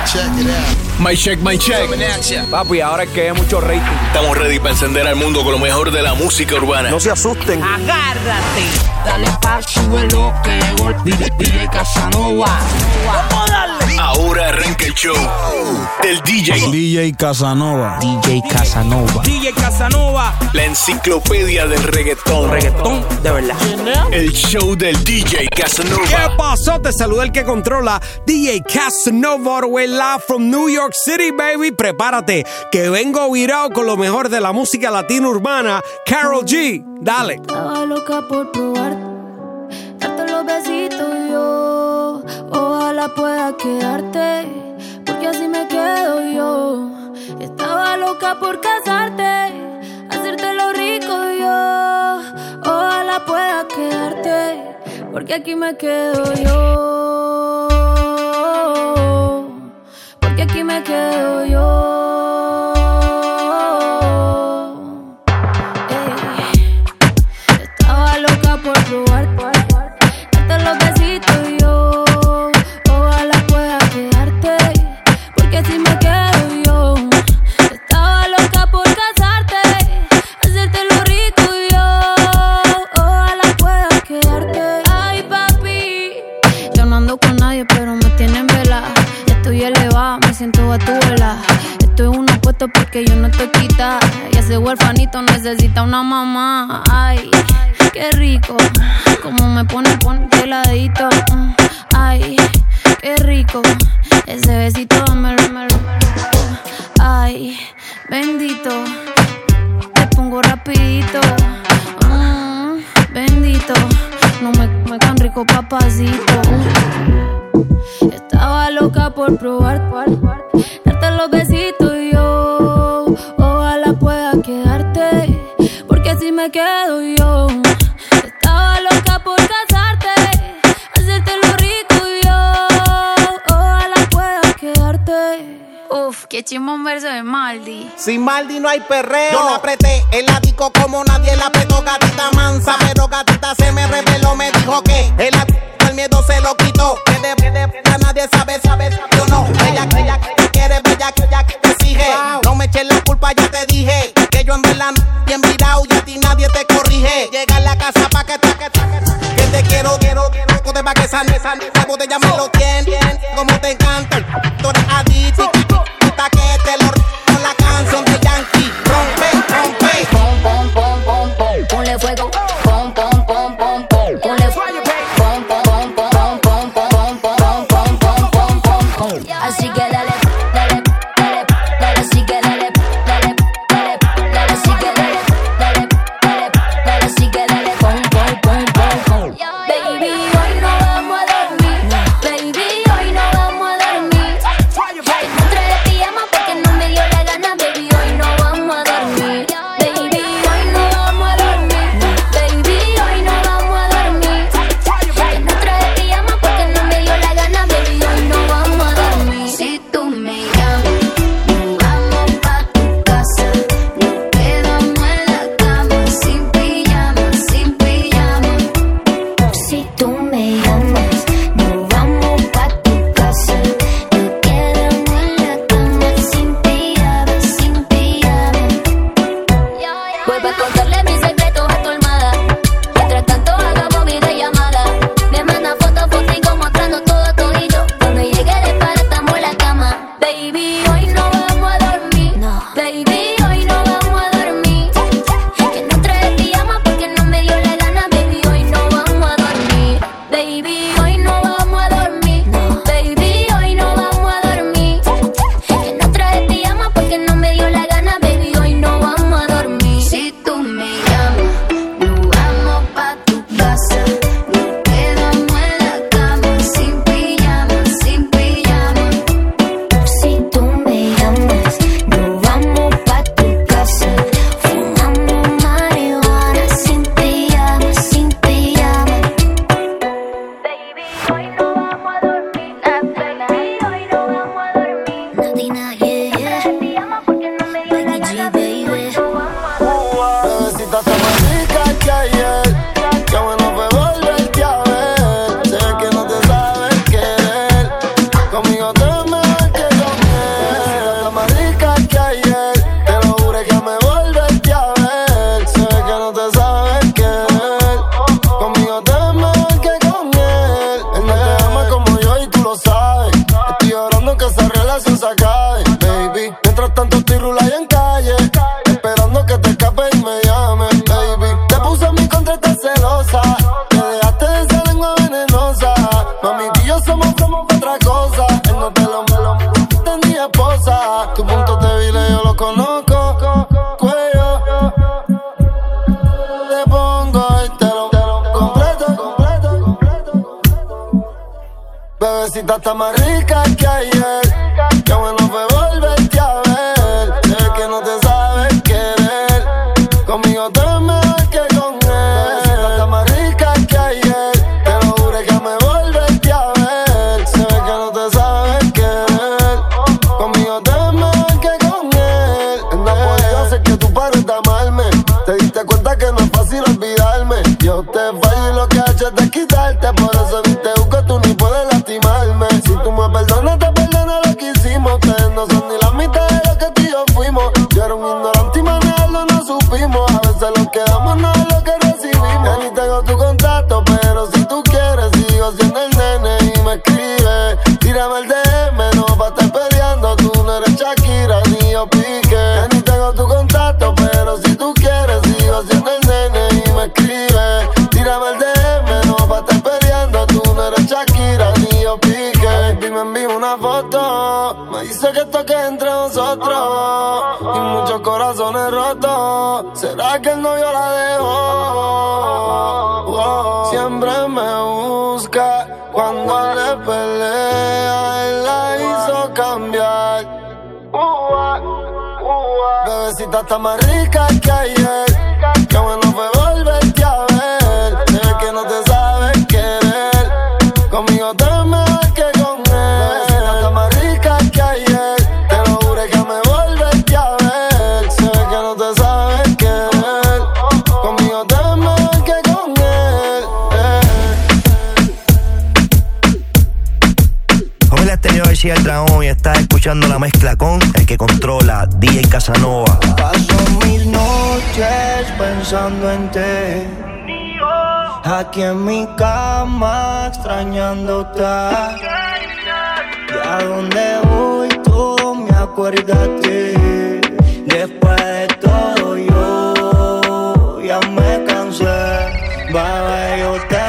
My check, my check. Papi, ahora es que hay mucho rating. Estamos ready para encender al mundo con lo mejor de la música urbana. No se asusten. Agárrate, dale pa' súbelo que llegó DJ Casanova. Vamos a darle. Ahora arranca el show del DJ Casanova. DJ Casanova. DJ Casanova. la enciclopedia del reggaetón. Reggaetón, de verdad. El show del DJ Casanova. ¿Qué pasó? Te saluda el que controla, DJ Casanova, all the way live from New York City, baby. Prepárate, que vengo virado con lo mejor de la música latina urbana. Karol G, dale. Estaba loca por probar, darte los besitos yo. Ojalá pueda quedarte, porque así me quedo yo. Estaba loca por casarte, hacerte lo rico yo. Ojalá pueda quedarte, porque aquí me quedo yo. Porque aquí me quedo yo. Estaba loca por probar, darte los besitos yo. Ojalá pueda quedarte, porque así me quedo yo. Estaba loca por casarte, hacerte lo rico yo. Ojalá pueda quedarte. Ay, papi, yo no ando con nadie, pero me tienen velada. Estoy elevada, me siento a tu vela. Estoy en un apuesto porque yo no estoy quita. Y ese huerfanito necesita una mamá. Ay, qué rico, como me pone peladito. Ay, qué rico, ese besito dámelo. Ay, bendito, te pongo rapidito. Bendito, no me tan rico, papacito. Estaba loca por probar, darte los besitos yo. Ojalá pueda quedarte, porque así me quedo yo. Estaba loca por casarte, hacerte lo rico yo. Ojalá pueda quedarte. Uf, qué chimón verso de Maldi. Sin Maldi no hay perreo. Yo la apreté el disco como nadie la apretó, gatita mansa. Pero gatita se me reveló, me dijo que el miedo se lo quitó. Que de nadie sabe, yo no. Ella quiere, bella que te exige. No me eches la culpa, ya te dije. Que yo en verdad bien virado y a ti nadie te corrige. Llega a la casa pa' que te quiero. Poder pa' que sane. La botella me lo tiene, como te encanta. Tú eres adicto. Hasta que te lo con la canción de Yankee. Rompe. Pom, pom, pom, pom, pom. Ponle fuego. Pom, pom, pom, pom, pom. Ponle fuego. Pom, pom, pom, pom, pom, pom, pom, pom. Así que dale, así que dale, así que dale, así que dale, pom, pom. Baby, hoy no vamos a dormir. Baby, hoy no vamos a dormir. como otra cosa. Él no te lo tenía esposa. Tu punto débil yo lo conozco. Cuello, te pongo y te lo completo. Bebecita está más rica que ayer. Qué bueno fue volverte a ver. Sé que no te sabes querer. Conmigo te es mejor que con él. Bebecita está más rica que ayer. Te lo juro que me volverte a ver. Se ve que no te sabes querer. Conmigo te es mejor que con él. No podía hacer que tú pares de amarme. Te diste cuenta que no es fácil olvidarme. Yo te fallo y lo que he hecho es desquitarte. Por eso ni te busco, tú ni puedes lastimarme. Si tú me perdonas, te perdono lo que hicimos. Ustedes no son ni la mitad de lo que tú y yo fuimos. Yo era un ignorante y manejarlo no supimos. A veces lo que damos no es lo que recibimos. Ya ni tengo tu contacto, pero si tú quieres sigo siendo el nene y me escribe. Tírame el DM, no pa' estar peleando. Tú no eres Shakira ni yo Piqué. Ya ni tengo tu contacto, pero si tú quieres sigo siendo el nene y me escribe. Tírame el DM, no pa' estar peleando. Tú no eres Shakira ni yo Piqué. Baby, me envío una foto. Me dice que esto queda entre nosotros. Y muchos corazones rotos. ¿Será que el novio la dejó? Siempre me busca. Cuando le pelea, él la hizo cambiar. Bebecita está más rica que ayer. Qué bueno fue volverte a ver. Sé que no te sabes querer. Conmigo te es mejor que con él. Bebecita está más rica que ayer. Te lo juro que me volverte a ver. Sé que no te sabes querer. Conmigo te es mejor que con él. Hola, Estéreo García el Dragón y estás escuchando la mezcla con el que controla, DJ Casanova. Paso mis noches pensando en ti, aquí en mi cama extrañándote. Y a donde voy todo me acuerda a ti. Después de todo yo ya me cansé. Bebé, yo te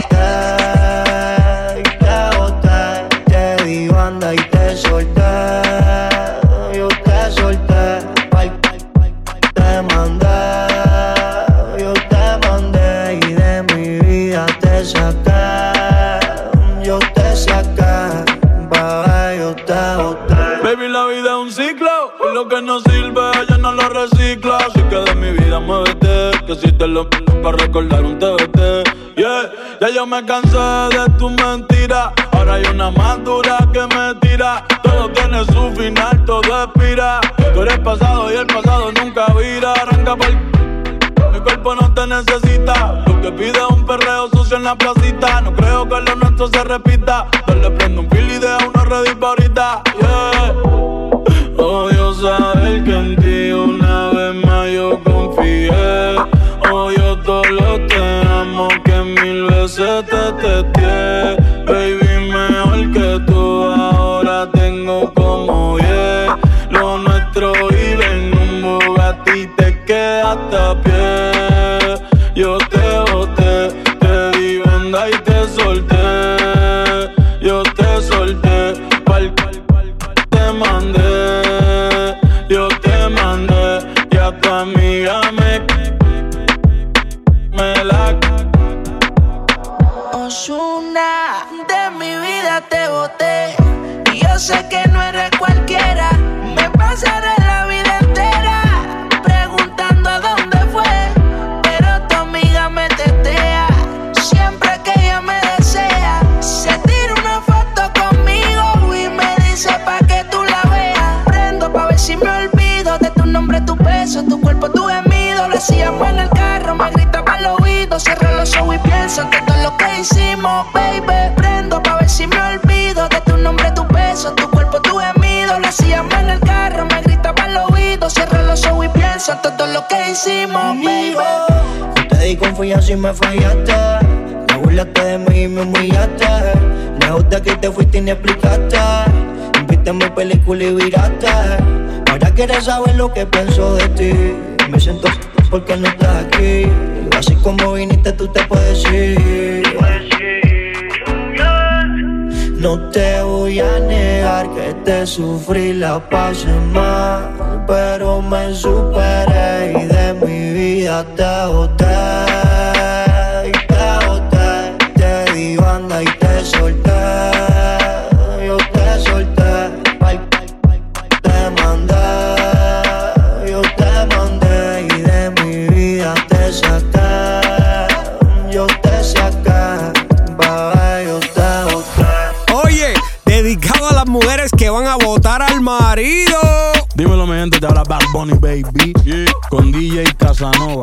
boté, te di banda y te solté. Yo te solté, te mandé. Yo te mandé y de mi vida te saqué. Yo te saqué, bebé, yo te boté. Baby, la vida es un ciclo y lo que no sirve ya no lo recicla. Así que de mi vida muévete, que si te lo para recordar un TBT. Yeah, ya yo me cansé de tus mentiras. Ahora hay una más dura que me tira. Todo tiene su final, todo expira. Tú eres pasado y el pasado nunca vira. Arranca pa'l mi cuerpo no te necesita. Lo que pide es un perreo sucio en la placita. No creo que lo nuestro se repita. Yo le prendo un fil y deja uno ready pa' ahorita. Yeah. Odio saber que en ti una vez más yo confié. Odio todo lo te amo que mil veces te testé. Baby, mejor que tú ahora tengo como 10. Lo nuestro vive en un Bugatti, te quedaste a pie. Yo te boté, te di banda y te solté. Yo te solté, te mandé. Yo te mandé y a tu amiga me la... Ozuna, de mi vida te boté. Y yo sé que no eres cualquiera. Me pasaré la vida entera preguntando a dónde fue, pero tu amiga me tetea. Siempre que ella me desea, se tira una foto conmigo y me dice pa' que tú la veas. Prendo pa' ver si me olvido de tu nombre, tu beso, tu cuerpo, tu gemido. Lo hacíamos en el carro, me gritaba al oído. Cierro los ojos y pienso en todo lo que hicimos, baby. Prendo pa' ver si me olvido de tu nombre, tu beso, tu cuerpo, tu gemido. Lo hacíamos en el carro, me gritaba al oído. Cierro los ojos y pienso en todo lo que hicimos, baby. Te di confianza y me fallaste. Me burlaste de mí y me humillaste. Lejos de aquí te fuiste y ni explicaste. Viste mi película y viraste. Ahora quieres saber lo que pienso de ti. Me siento porque no estás aquí. Así como viniste tú te puedes ir. No te voy a negar que te sufrí, la pasé mal, pero me superé y de mi vida te boté. Te di banda y te solté. Yo te solté, te mandé. Yo te mandé y de mi vida te saqué. Yo te saqué, bebé, yo te boté. Oye, dedicado a las mujeres que van a votar al marido. Dímelo, mi gente, te habla Bad Bunny, baby. Yeah. Con DJ Casanova.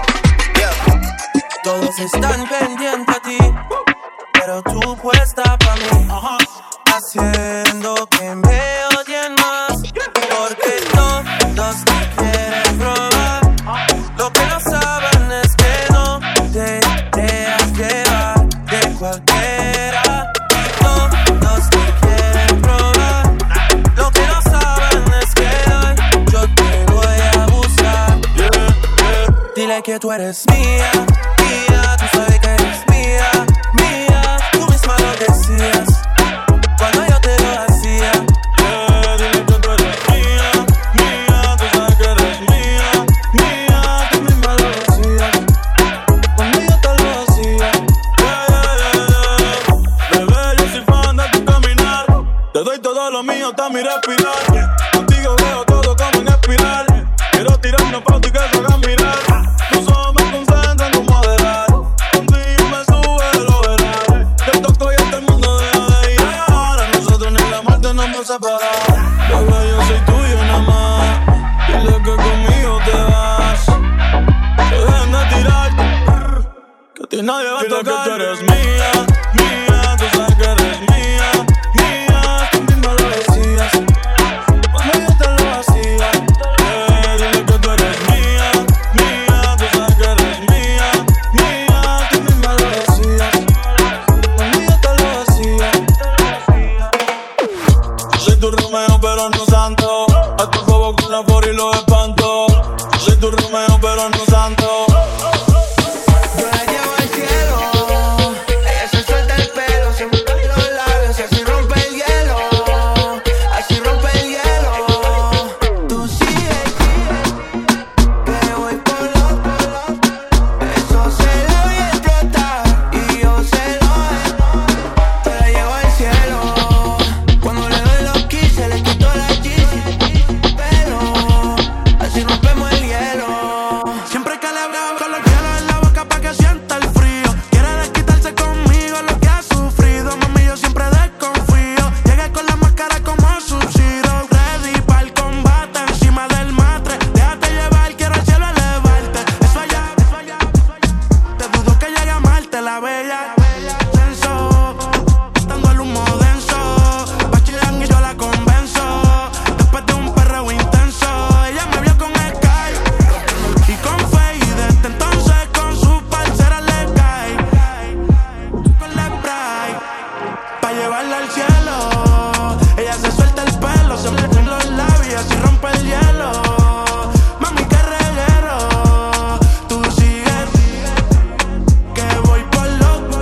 Todos están pendientes a ti, pero tú puesta pa' mí. Haciendo que me odien más, porque todos te quieren probar. Lo que no saben es que no te dejas llevar de cualquiera. Todos te quieren probar. Lo que no saben es que hoy yo te voy a abusar. Dile que tú eres mía. Tú sabes que eres mía, tú misma lo decías cuando yo te lo hacía. Dile que tú eres mía, tú sabes que eres mía, tú misma lo decías cuando yo te lo hacía. Bebé, yo soy fan de tu caminar, te doy todo lo mío hasta mi respirar. Contigo veo todo como en espiral, quiero tirarnos pa' ti que se hagan mirar. Tus ojos me concentran como adelar. Bebé, yo soy tuyo nada más. Dile que conmigo te vas. Que dejen de tirarte, que a ti nadie va a tocar. Dile que tú eres mía, tú sabes que eres mía, tú misma lo decías cuando yo te lo hacía. Dile que tú eres mía, tú sabes que eres mía, tú misma lo decías cuando yo te lo hacía. Soy tu Romeo pero no santo, a tu bobo con la for y lo espanto. Soy tu Romeo pero no santo. Yo la llevo al cielo, ella se suelta el pelo, se mueve los labios y así rompe el hielo, así rompe el hielo. Tú sigues, que voy por loco, eso se lo voy a explotar y yo se lo yo la llevo al cielo. Cuando le doy los kiss se le quitó la cheesy, pero así rompemos el hielo. Siempre que le hablo con los hielos en la boca pa' que sienta el frío. Quiere desquitarse conmigo lo que ha sufrido. Mami, yo siempre desconfío. Llegué con la máscara como Sub-Zero, ready pa'l combate encima del matre. Déjate llevar, quiero al cielo elevarte. Eso allá, te dudo que llegue a Marte la bella. Censo, estando el humo denso, Bachilán y yo la convenzo. Después de un perreo intenso, ella me vio con Sky y con Faye, y desde entonces con su parcera le cae con la spray pa' llevarla al cielo. Ella se suelta el pelo, se mete en los labios y rompe el hielo. Mami, qué reguero, tú sigues, que voy por loco.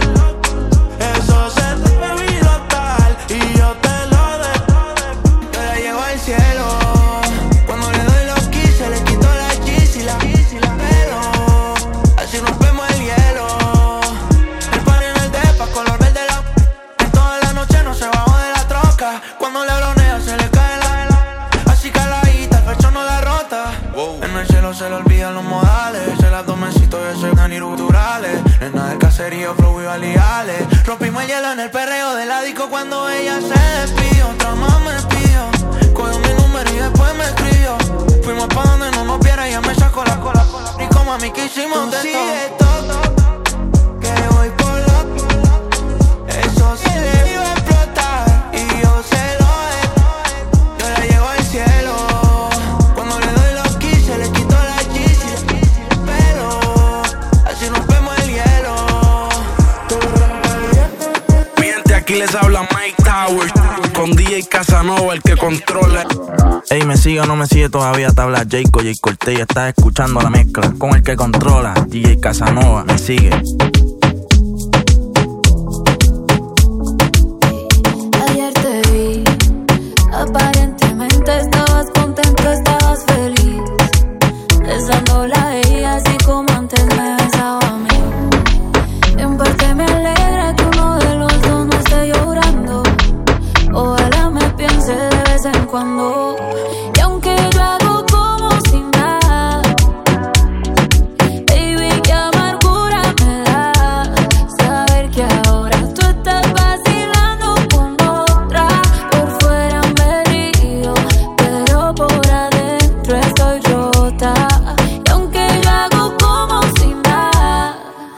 Eso se debió tal y yo te lo dejo. Yo la llevo al cielo. Cuando le doy los kiss se le quitó la cheesy, pero así rompemos el hielo. El party en el depa, color verde la toda la noche no se bajó de la troca. Cuando le bronea se le cae la así caladita, el pecho no la rota. En el cielo se le olvidan los modales, el abdomencito y esos naturales. Nena del caserío, flow y validales. Rompimos el hielo en el perreo de la disco cuando ella se despidió. Otra más me pidió, cogió mi número y después me escribió. Fuimos pa' donde no nos viera y ella me sacó la cola. Y como a mí que hicimos de todo, que voy por loco. Eso se le iba a explotar y yo se lo yo la llevo al cielo. Cuando le doy los kiss se le quitó la cheesy, pero así rompemos el hielo. Mi gente, aquí les habla Mike Towers con DJ Casanova, el que controla. Ey, me sigue o no me sigue todavía, te habla Jayco, Jay Cortez, y estás escuchando la mezcla con el que controla, DJ Casanova, me sigue. vez en cuando. Y aunque yo hago como si nada, baby, qué amargura me da saber que ahora tú estás vacilando con otra. Por fuera me río, pero por adentro estoy rota. Y aunque yo hago como si nada,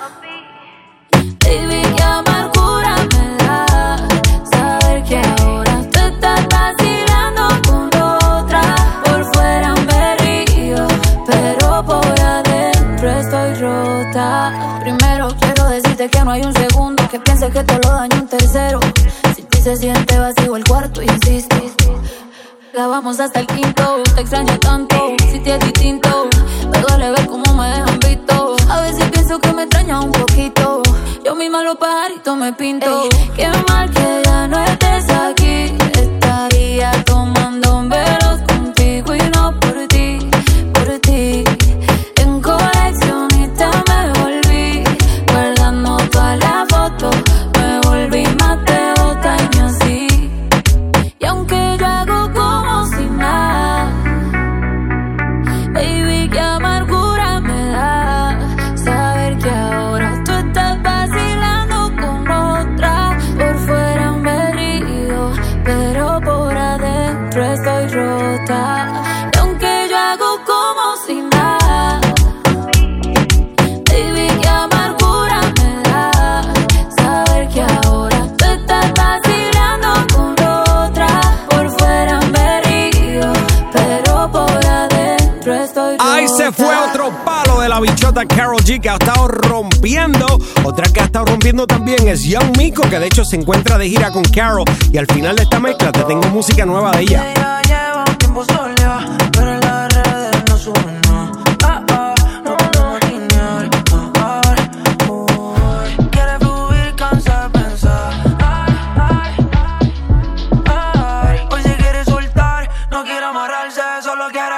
baby, qué amargura me da saber que ahora tú estás vacilando con otra. Por fuera me río, pero por adentro estoy rota. Primero quiero decirte que no hay un segundo que piense que te lo daño un tercero. Si ti se siente vacío el cuarto, insiste. La vamos hasta el quinto, te extraño tanto. Si te es distinto, me duele ver cómo me dejan visto. A veces pienso que me extraña un poquito. Yo misma los pajaritos me pinto. Ey, qué mal que ya no estés aquí. Estaría tomando velos contigo y no por ti, por ti. En coleccionista me volví, guardando todas las fotos. Me volví más de 2 años así. Y aunque yo hago como si nada, baby, qué amargura me da saber que ahora tú estás vacilando con otra. Por fuera me río, pero por adentro estoy rota. Y aunque yo hago como si nada, baby, qué amargura me da saber que ahora tú estás vacilando con otra. Por fuera me río, pero por adentro estoy rota. Ahí se fue otro palo de la bichota Karol G, que ha estado rompiendo. Otra que ha estado rompiendo también es Young Miko, que de hecho se encuentra de gira con Karol. Y al final de esta mezcla te tengo música nueva de ella. Ella lleva un tiempo sola, pero en las redes no sube nada. No podemos guiñar. Quiere fluir, cansa de pensar. Hoy se quiere soltar, no quiere amarrarse, solo quiere.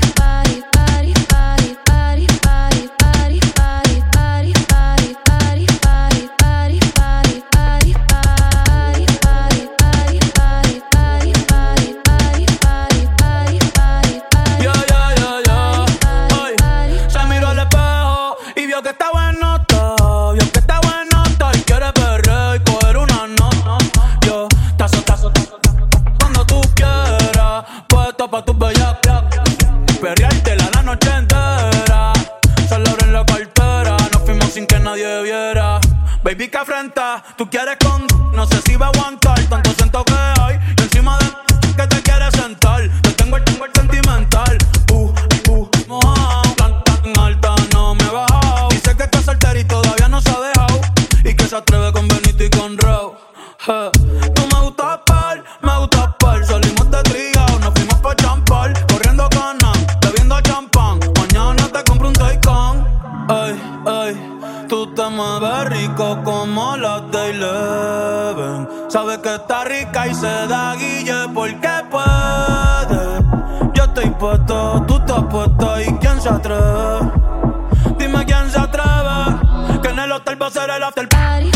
Que está bueno todo, vio que está bueno todo y quiere perrear y coger una nota. Yo, tazo, cuando tú quieras, puesto pa' tus bellacas, perreártela la noche entera. Solo abren la cartera, nos fuimos sin que nadie viera. Baby, que afrenta, tú quieres con... No sé si va a aguantar tanto siento que hay. Y encima de que te quieres sentar, te tengo el sentimental. Mojado, tan alta no me baja. Dice que está soltera y todavía no se ha dejado, y que se atreve con Benito y con Raúl. Tú me gustas par, salimos de trío, nos fuimos pa' champar, corriendo canas, bebiendo champán. Mañana te compro un Taycan. Ey, tú te mueves rico como las de Eleven. Sabes que está rica y se da guille porque puede. Yo estoy puesto, tú estás puesta, ¿y quién se atreve? Dime quién se atreve, que en el hotel va a ser el after party.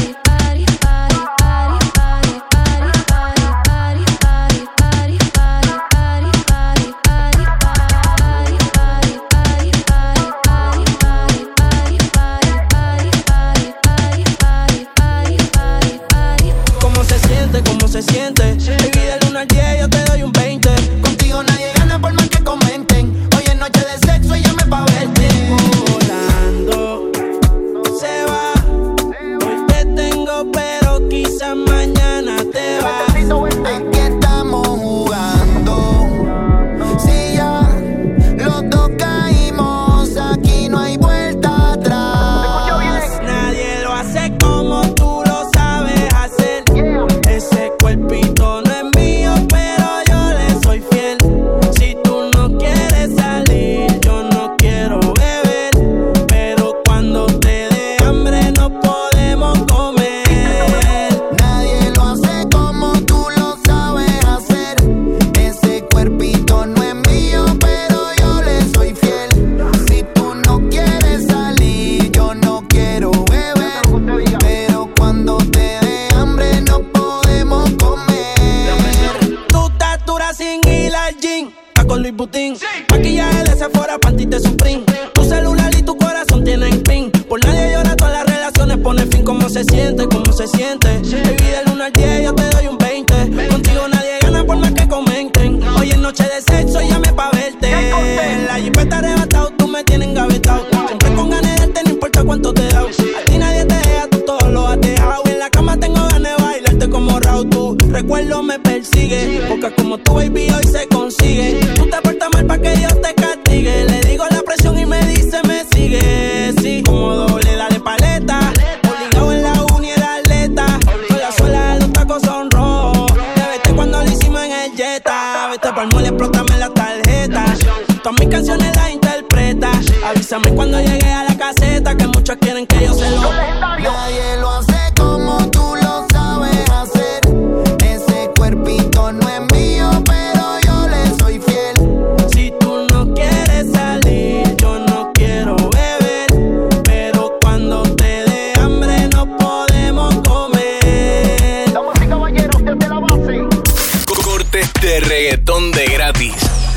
¿Cómo se siente? Baby, del 1 al 10 yo te doy un 20. Contigo nadie gana por más que comenten. Hoy es noche de sexo y llame pa' verte. Volando se va. Hoy te tengo, pero quizás mañana te vas. ¿A qué estamos jugando? Si ya los dos caímos, aquí no hay vuelta atrás. Nadie lo hace como tú lo sabes hacer. Ese cuerpito no es mío, pero yo le soy fiel. Si tú no quieres salir, yo no quiero beber. Pero cuando te dé hambre no podemos comer. Nadie lo hace como tú lo sabes hacer. Ese cuerpito no es mío, pero yo le soy fiel. Si tú no quieres salir, yo no quiero beber. Pero cuando te dé hambre no podemos comer. Tú estás dura con Louis Vuitton. Maquillaje de Sephora, panty de Supreme. Tu celular y tu corazón tienen pin. Por nadie llora, todas las relaciones pone fin. ¿Cómo se siente? ¿Cómo se siente? Baby, del 1 al 10 yo te doy un 20. Contigo nadie gana por más que comenten. Hoy es noche de sexo, llame pa' verte. La jipeta arrebatado, tú me tienes engavetado. Siempre con ganas de darte, no importa cuánto te da. A ti nadie te deja, tú todo lo has dejado. En la cama tengo ganas de bailarte como Raúl. Tu recuerdo me persigue, porque como tu baby hoy se consigue. Tú te portas mal pa' que Dios te castigue. Le digo la presión y me dice me sigue. Sí, como doble, dale paleta. Obligado en la uni era atleta. Con la suela de los tacos son rojos. Te vete cuando lo hicimos en el Jetta. Vete pa'l mole, explótame la tarjeta. Todas mis canciones las interpreta. Avísame cuando llegue a la caseta, que muchos quieren que yo se lo. Nadie lo hace como tú lo sabes hacer. Ese cuerpito no es mío, pero yo le soy fiel. Si tú no quieres salir, yo no quiero beber. Pero cuando te dé hambre no podemos comer. Damas y caballeros, desde la base. Cortes de reggaetón de gratis.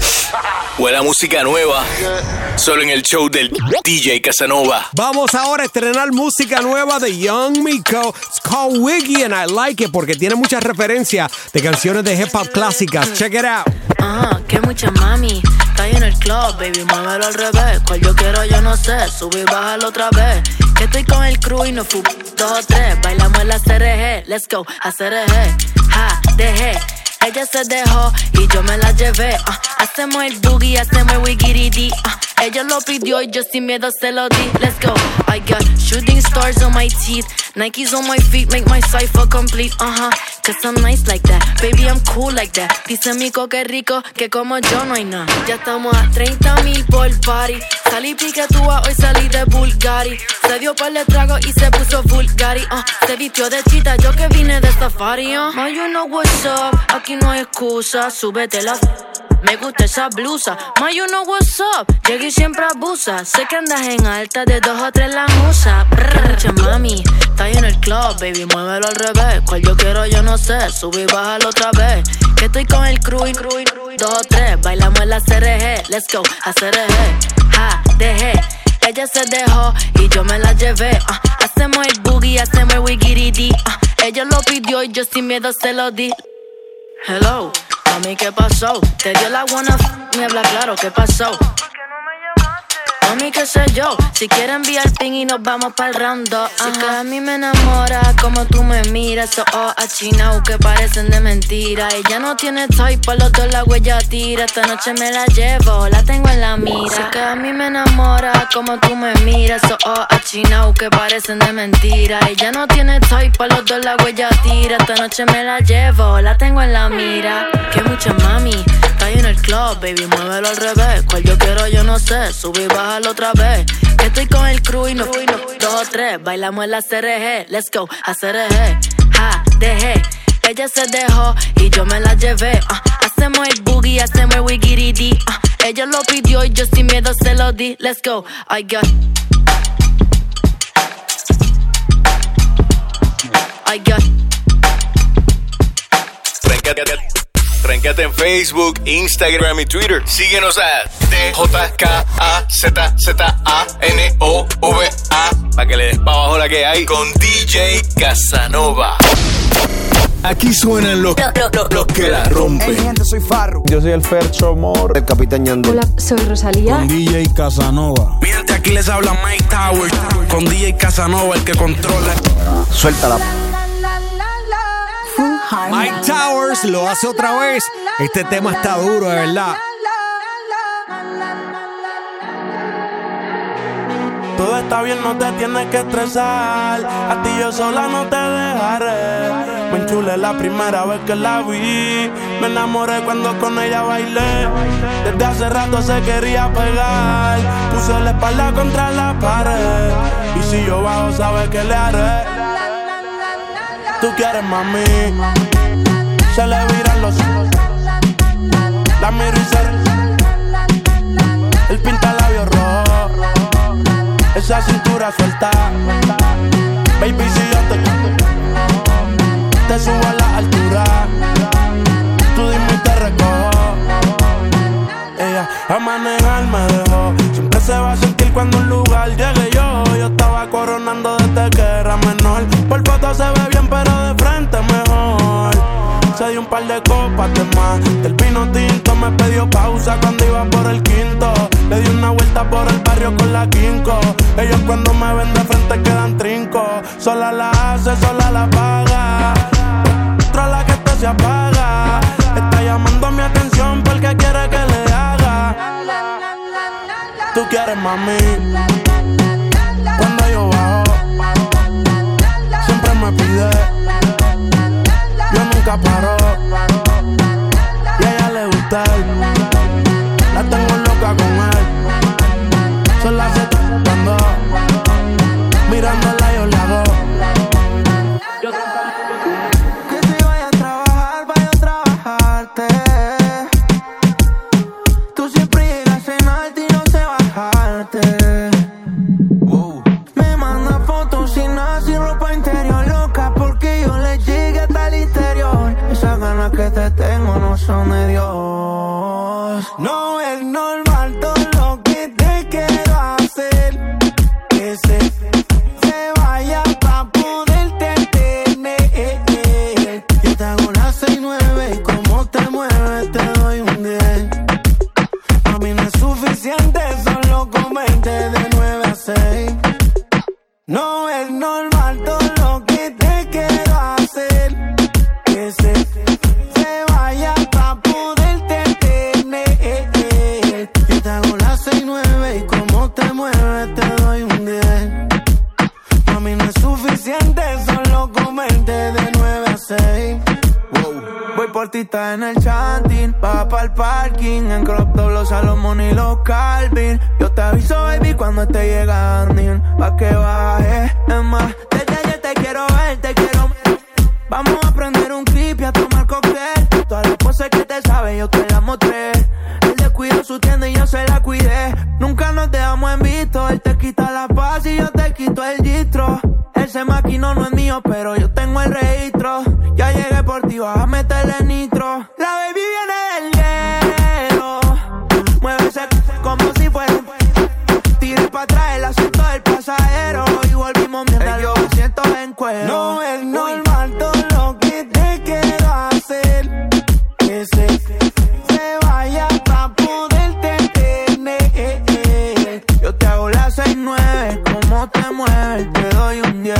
O la música nueva. Solo en el show del DJ Casanova. Vamos ahora a estrenar música nueva de Young Miko. It's called Wiggy and I like it porque tiene muchas referencias de canciones de hip hop clásicas. Check it out. Ajá, que mucha mami. Está ahí en el club, baby, muévelo al revés. Cual yo quiero, yo no sé. Sube y bájalo otra vez. Que estoy con el crew y no fui 2 o 3. Bailamos en la CRG. Let's go, a CRG. Ja, dejé. Ella se dejó y yo me la llevé. Hacemos el boogie, hacemos el wiggity. Ella lo pidió y yo sin miedo se lo di. Let's go. I got shooting stars on my teeth. Nikes on my feet make my cipher complete. Cause I'm nice like that. Baby, I'm cool like that. Dice Mico que rico, que como yo no hay nada. Ya estamos a 30,000 por party. Salí piquetúa, hoy salí de Bulgari. Se dio par de trago y se puso Bulgari. Se vistió de chita, yo que vine de safari. Ma, you know what's up. Aquí no hay excusa, súbete la. Me gusta esa blusa, ma, you know what's up. Llegué y siempre abusa. Sé que andas en alta, de 2 o 3 la musa. Mucha mami, está ahí en el club, baby, muévelo al revés. Cual yo quiero, yo no sé, sube y bájalo otra vez. Que estoy con el crew, 2 o 3, bailamos en la CRG. Let's go, a CRG, ja, dejé. Ella se dejó y yo me la llevé. Hacemos el boogie, hacemos el wiggity. Ella lo pidió y yo sin miedo se lo di. Hello, mami, ¿qué pasó? Te dio la wanna me habla claro, ¿qué pasó? Mami, qué sé yo, si quieres enviar ping y nos vamos pa'l round 2. Si que a mí me enamora como tú me miras. Esos ojos achinados que parecen de mentira. Ella no tiene type, pa' los dos la huella tira. Esta noche me la llevo, la tengo en la mira. Si que a mí me enamora como tú me miras. Esos ojos achinados que parecen de mentira. Ella no tiene type, pa' los dos la huella tira. Esta noche me la llevo, la tengo en la mira. Que mucha mami, está ahí en el club, baby, muévelo al revés. Cual yo quiero, yo no sé, sube y bájalo otra vez. Que estoy con el crew y no 2 o 3, bailamos en la CRG. Let's go, a CRG, ja, dejé. Ella se dejó y yo me la llevé. Hacemos el boogie, hacemos el wiggity. Ella lo pidió y yo sin miedo se lo di. Let's go, I got Ranqueate en Facebook, Instagram y Twitter. Síguenos a DJKAZZANOVA para que le des pa' abajo la que hay con DJ Casanova. Aquí suenan los que la rompen. Hey, gente, soy Farru. Yo soy el Fercho Mor, el Capitán Ñandú. Hola, soy Rosalía. Con DJ Casanova. Mi gente, aquí les habla Mike Towers. Con DJ Casanova, el que controla. Suéltala. Mike Towers lo hace otra vez. Este tema está duro, de verdad. Todo está bien, no te tienes que estresar. A ti yo sola no te dejaré. Me enchulé la primera vez que la vi. Me enamoré cuando con ella bailé. Desde hace rato se quería pegar. Puse la espalda contra la pared. Y si yo bajo, sabes que le haré. Tú quieres, mami. Se le viran los ojos. La miro y se el pinta labios rojo. Esa cintura suelta. Baby, si yo te subo a la altura. Tú dime y te recojo. se dio un par de copas de más. Del vino tinto me pidió pausa cuando iba por el quinto. Le di una vuelta por el barrio con la quinco. Ellos cuando me ven de frente quedan trinco. Sola la hace, sola la paga. Otra la que esto se apaga. Está llamando mi atención porque quiere que le haga. Tú quieres, mami. Cuando yo bajo, siempre me pide. Yo nunca paro. Y a ella le gusta él. La tengo loca con él. Son las 7 cuando mirándola yo le hago. Que si vaya a trabajar, vaya a trabajarte. Tú siempre llegas en alto y no sé bajarte. Me manda fotos sin nada, sin ropa interior, loca porque yo le llegue hasta el interior. Esas ganas que te tengo no son de Dios. No es normal todo lo que te quiero hacer. Que se vaya pa' poderte tener. Yo te hago las 6-9 y como te mueves te doy un 10. A mí no es suficiente, solo comerte de 9 a 6. No es normal todo lo que te quiero hacer. Que se vaya pa' poderte tener. Yo te hago las 6-9 y como te mueves te doy un 10. A mí no es suficiente, solo comerte de 9 a 6. Voy por ti, está en el chanting. Va pa'l parking, en crop top los Salomón y los Calvin. Yo te aviso, baby, cuando esté llegando, pa' que baje. Es más, desde ayer te quiero ver, te quiero. Vamos a prender un clip y a tomar cóctel. Todas las cosas que te saben, yo te las mostré. Él descuidó su tienda y yo se la cuidé. Nunca nos dejamos en visto. Él te quita la paz y yo te quito el distro. Ese maquino no es mío, pero yo tengo el registro. Ya llegué por ti, vas a meterle nitro. La baby viene del hielo. Muévese como si fuera. Tiré pa' atrás el asiento del pasajero. Y volvimos mientras los asientos en cuero. No es normal todo lo que te quiero hacer. Que se vaya pa' poderte tener. Yo te hago las 6-9, como te mueves, te doy un 10.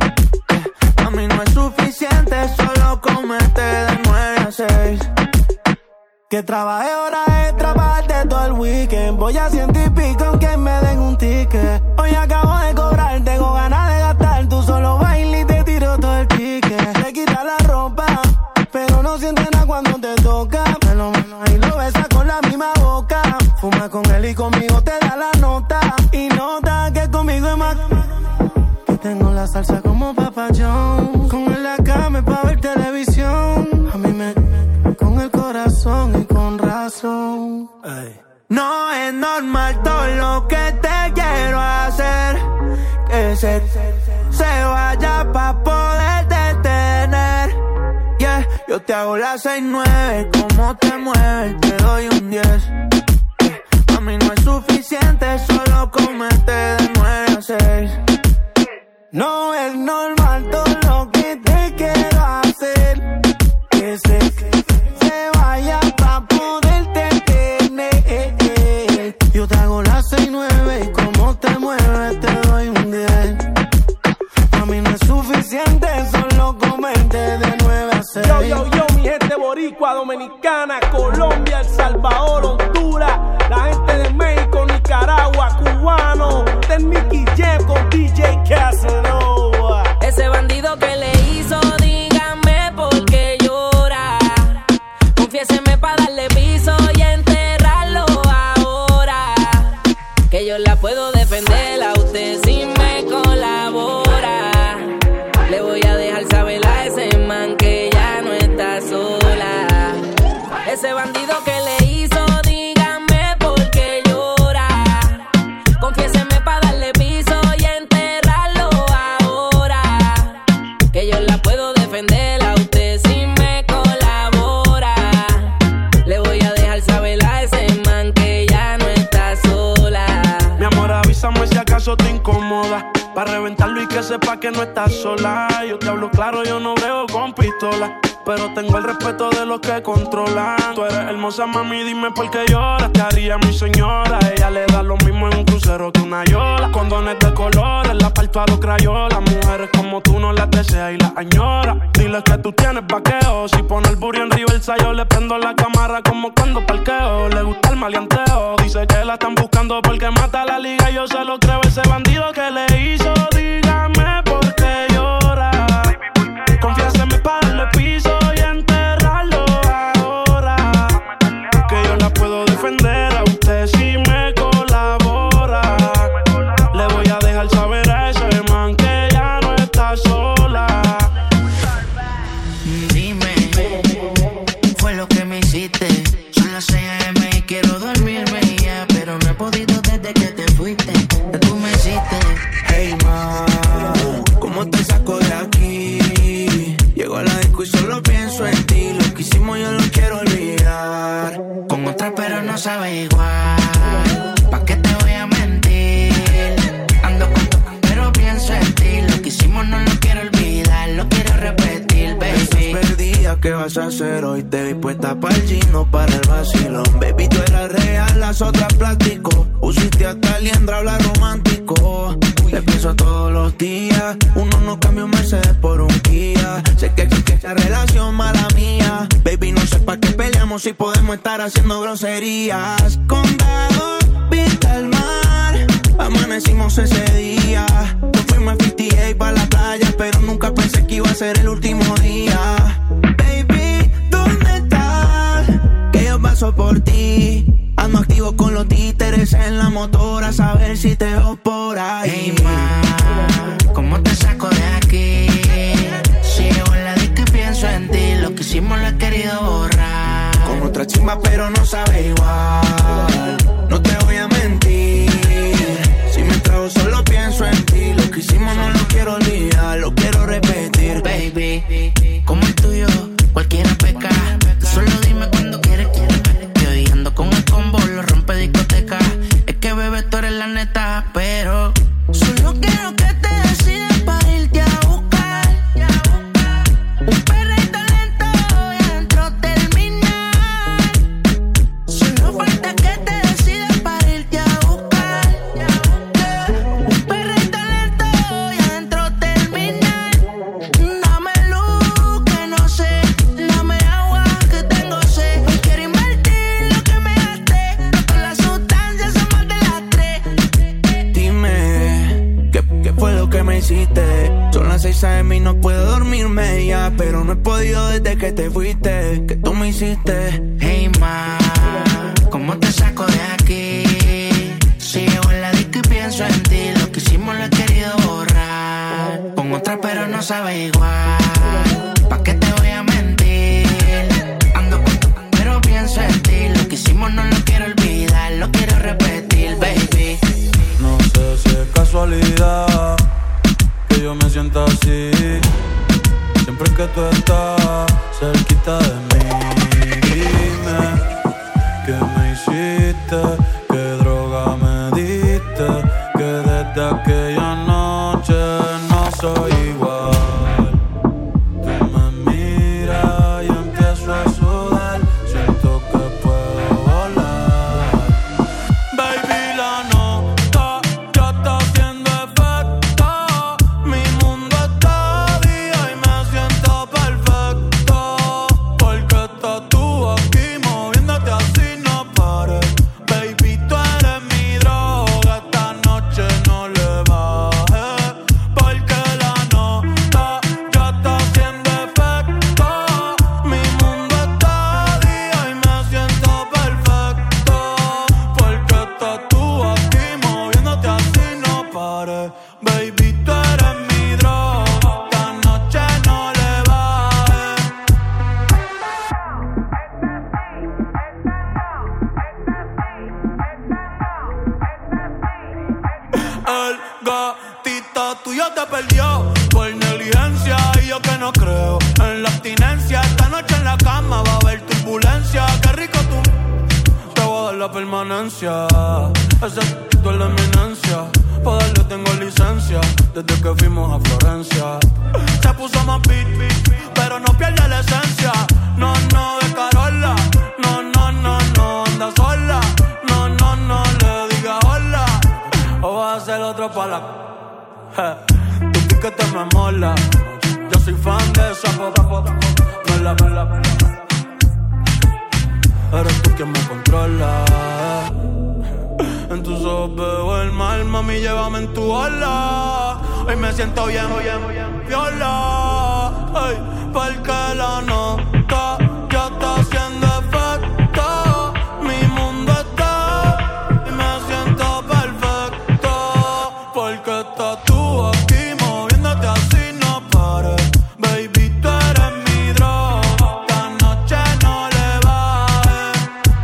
A mí no es suficiente, solo comerte de 9 a 6. Que trabajé horas extra para darte todo el weekend. Voy a 100 y pico aunque me den un ticket. Hoy acabo de cobrar, tengo ganas de gastar. Tú solo bailas y te tiro todo el ticket. Te quita la ropa, pero no sientes nada cuando te toca. Y lo besas con la misma boca. Fuma con él y conmigo te da la nota. Y nota que conmigo es más. Que tengo la salsa como Papa John. Con él la cama pa' ver televisión. A mí me con el corazón y con razón. Ay. No es normal todo lo que te quiero hacer. Que se vaya pa' poder detener. Yeah, yo te hago las 6-9, como te mueves, te doy un 10. Yeah, a mí no es suficiente, solo comerte de 9 a 6. No es normal todo lo que te quiero hacer. Que se vaya pa' poderte tener. Yo te hago las 6-9 y como te mueves te doy un 10. A mí no es suficiente, solo comerte de 9 a 6. Yo, mi gente boricua, dominicana, Colombia, El Salvador, Honduras, la gente de México, Nicaragua, cubano, este es Nicky Jam con DJ Casanova. Ese bandido que le hizo, dígame por qué llora. Confiéseme pa' darle piso y enterrarlo ahora. Que yo la puedo defender a usted si me colabora. Le voy a dejar saber a ese man que ya no está sola. Ese bandido que le hizo, dígame por qué llora. Confiéseme pa' darle piso y enterrarlo ahora. Que yo la puedo defender a usted si me colabora. Le voy a dejar saber a ese man que ya no está sola. Mi amor, avísame si acaso te incomoda. Pa' reventarlo y que sepa que no estás sola. Yo te hablo claro, yo no brego con pistola. pero tengo el respeto de los que controlan. Tú eres hermosa, mami, dime por qué lloras. Te haría mi señora, ella le da lo mismo en un crucero que una yola. Condones de colores, la parto a los crayolas. Mujeres como tú no las deseas y las añora. Dile que tú tienes vaqueo. Si pone el booty en Riverside, yo le prendo la cámara como cuando parqueo. Le gusta el maleanteo, dice que la están buscando porque mata la liga. Yo se lo creo, ese bandido que le hizo. Dígame por qué llora. Confiéseme para darle piso y enterrarlo ahora. Que yo la puedo defender a usted si me colabora. Le voy a dejar saber a ese man que ya no está sola. Dime, fue lo que me hiciste. Son las 6 AM y quiero dormirme ya, pero no he podido desde que te fuiste. Que tú me hiciste. Hey ma, ¿cómo te saco de aquí? Llego a la disco y solo pienso en ti. Lo que hicimos yo lo quiero olvidar. Con otra pero no sabe igual. ¿Pa' qué te voy a mentir? Ando con tu pero pienso en ti. Lo que hicimos no lo quiero olvidar. Lo quiero repetir, baby. Perdida, ¿qué vas a hacer hoy? Te vi puesta para el gino, para el vacilón. Baby, tú eras real, las otras plástico. Usiste hasta liendra, habla romántico. Te pienso todos los días. Uno no cambia un Mercedes por un Kia. Sé que existe esa relación mala mía. Baby, no sé pa' qué peleamos si podemos estar haciendo groserías. Condado, vista al mar. Amanecimos ese día. Nos fuimos a 58 pa' la playa, pero nunca pensé que iba a ser el último día. Baby, ¿dónde estás? Que yo paso por ti. Ando activo con los títeres en la motora, a saber si te veo por ahí. Hey ma, ¿cómo te saco de aquí? Si llevo en la disco y pienso en ti. Lo que hicimos lo he querido borrar. Con otra chimba pero no sabe igual. No te voy a mentir. Si me trago solo pienso en ti. Lo que hicimos no lo quiero olvidar. Lo quiero repetir. Baby, como el tuyo, cualquiera peca. Tú solo dime cuando quieres. Que hoy ando con el combo, lo rompe discoteca. Es que bebé, tú eres la neta, pero solo quiero que te decidas para irte a buscar. Un perrito lento y adentro terminar. Solo falta que te decidas para irte a buscar. Un perrito lento y adentro terminar. Dame luz que no sé, dame agua que tengo sed. Quiero invertir lo que me gasté, no con las sustancias son más de las 3. Dime, ¿qué fue lo que me hiciste? Son las 6 AM y no puedo dormirme ya, pero no he podido desde que te fuiste. ¿Qué tú me hiciste? Hey ma, ¿cómo te saco de aquí? Si llevo en la disco y pienso en ti. Lo que hicimos lo he querido borrar. Con otra pero no sabe igual. ¿Pa' qué te voy a mentir? Ando con tu pero pienso en ti. Lo que hicimos no lo quiero olvidar. Lo quiero repetir, baby. No sé si es casualidad que yo me sienta así. Siempre que tú estás cerquita de mí. Dime, ¿qué me hiciste? ¿Qué droga me diste? Que desde aquella noche no soy igual. Tú me miras y empiezo a sudar. Siento que puedo volar. Baby, la nota ya está haciendo efecto. Mi mundo está día y me siento perfecto. Porque estás tú aquí moviéndote así, no pares. Baby, tú eres mi droga, esta noche no le bajes. Porque la nota ya está haciendo efecto. Mi mundo está día y me siento perfecto. Porque estás tú aquí moviéndote así, no pares. Baby, tú eres mi droga, esta noche no le bajes. El gatito tuyo te perdió por negligencia. Y yo que no creo en la abstinencia. Esta noche en la cama va a haber turbulencia. Qué rico tú, te voy a dar la permanencia. Ese es la eminencia. Pa' darle tengo licencia desde que fuimos a Florencia. Se puso más beat, pero pero no pierde la esencia. No, no, de Carola. No, no, no, no, anda sola. No, no, no, le diga hola. O vas a hacer otro pa' la... Tu piquete me mola. Yo soy fan de esa foto. Mela. Eres tú quien me controla. En tus ojos veo el mal, mami, llévame en tu ola. Hoy me siento bien, viola. Ay, porque la nota ya está haciendo efecto. Mi mundo está y me siento perfecto. Porque estás tú aquí moviéndote así, no pares. Baby, tú eres mi droga. Esta noche no le bajes.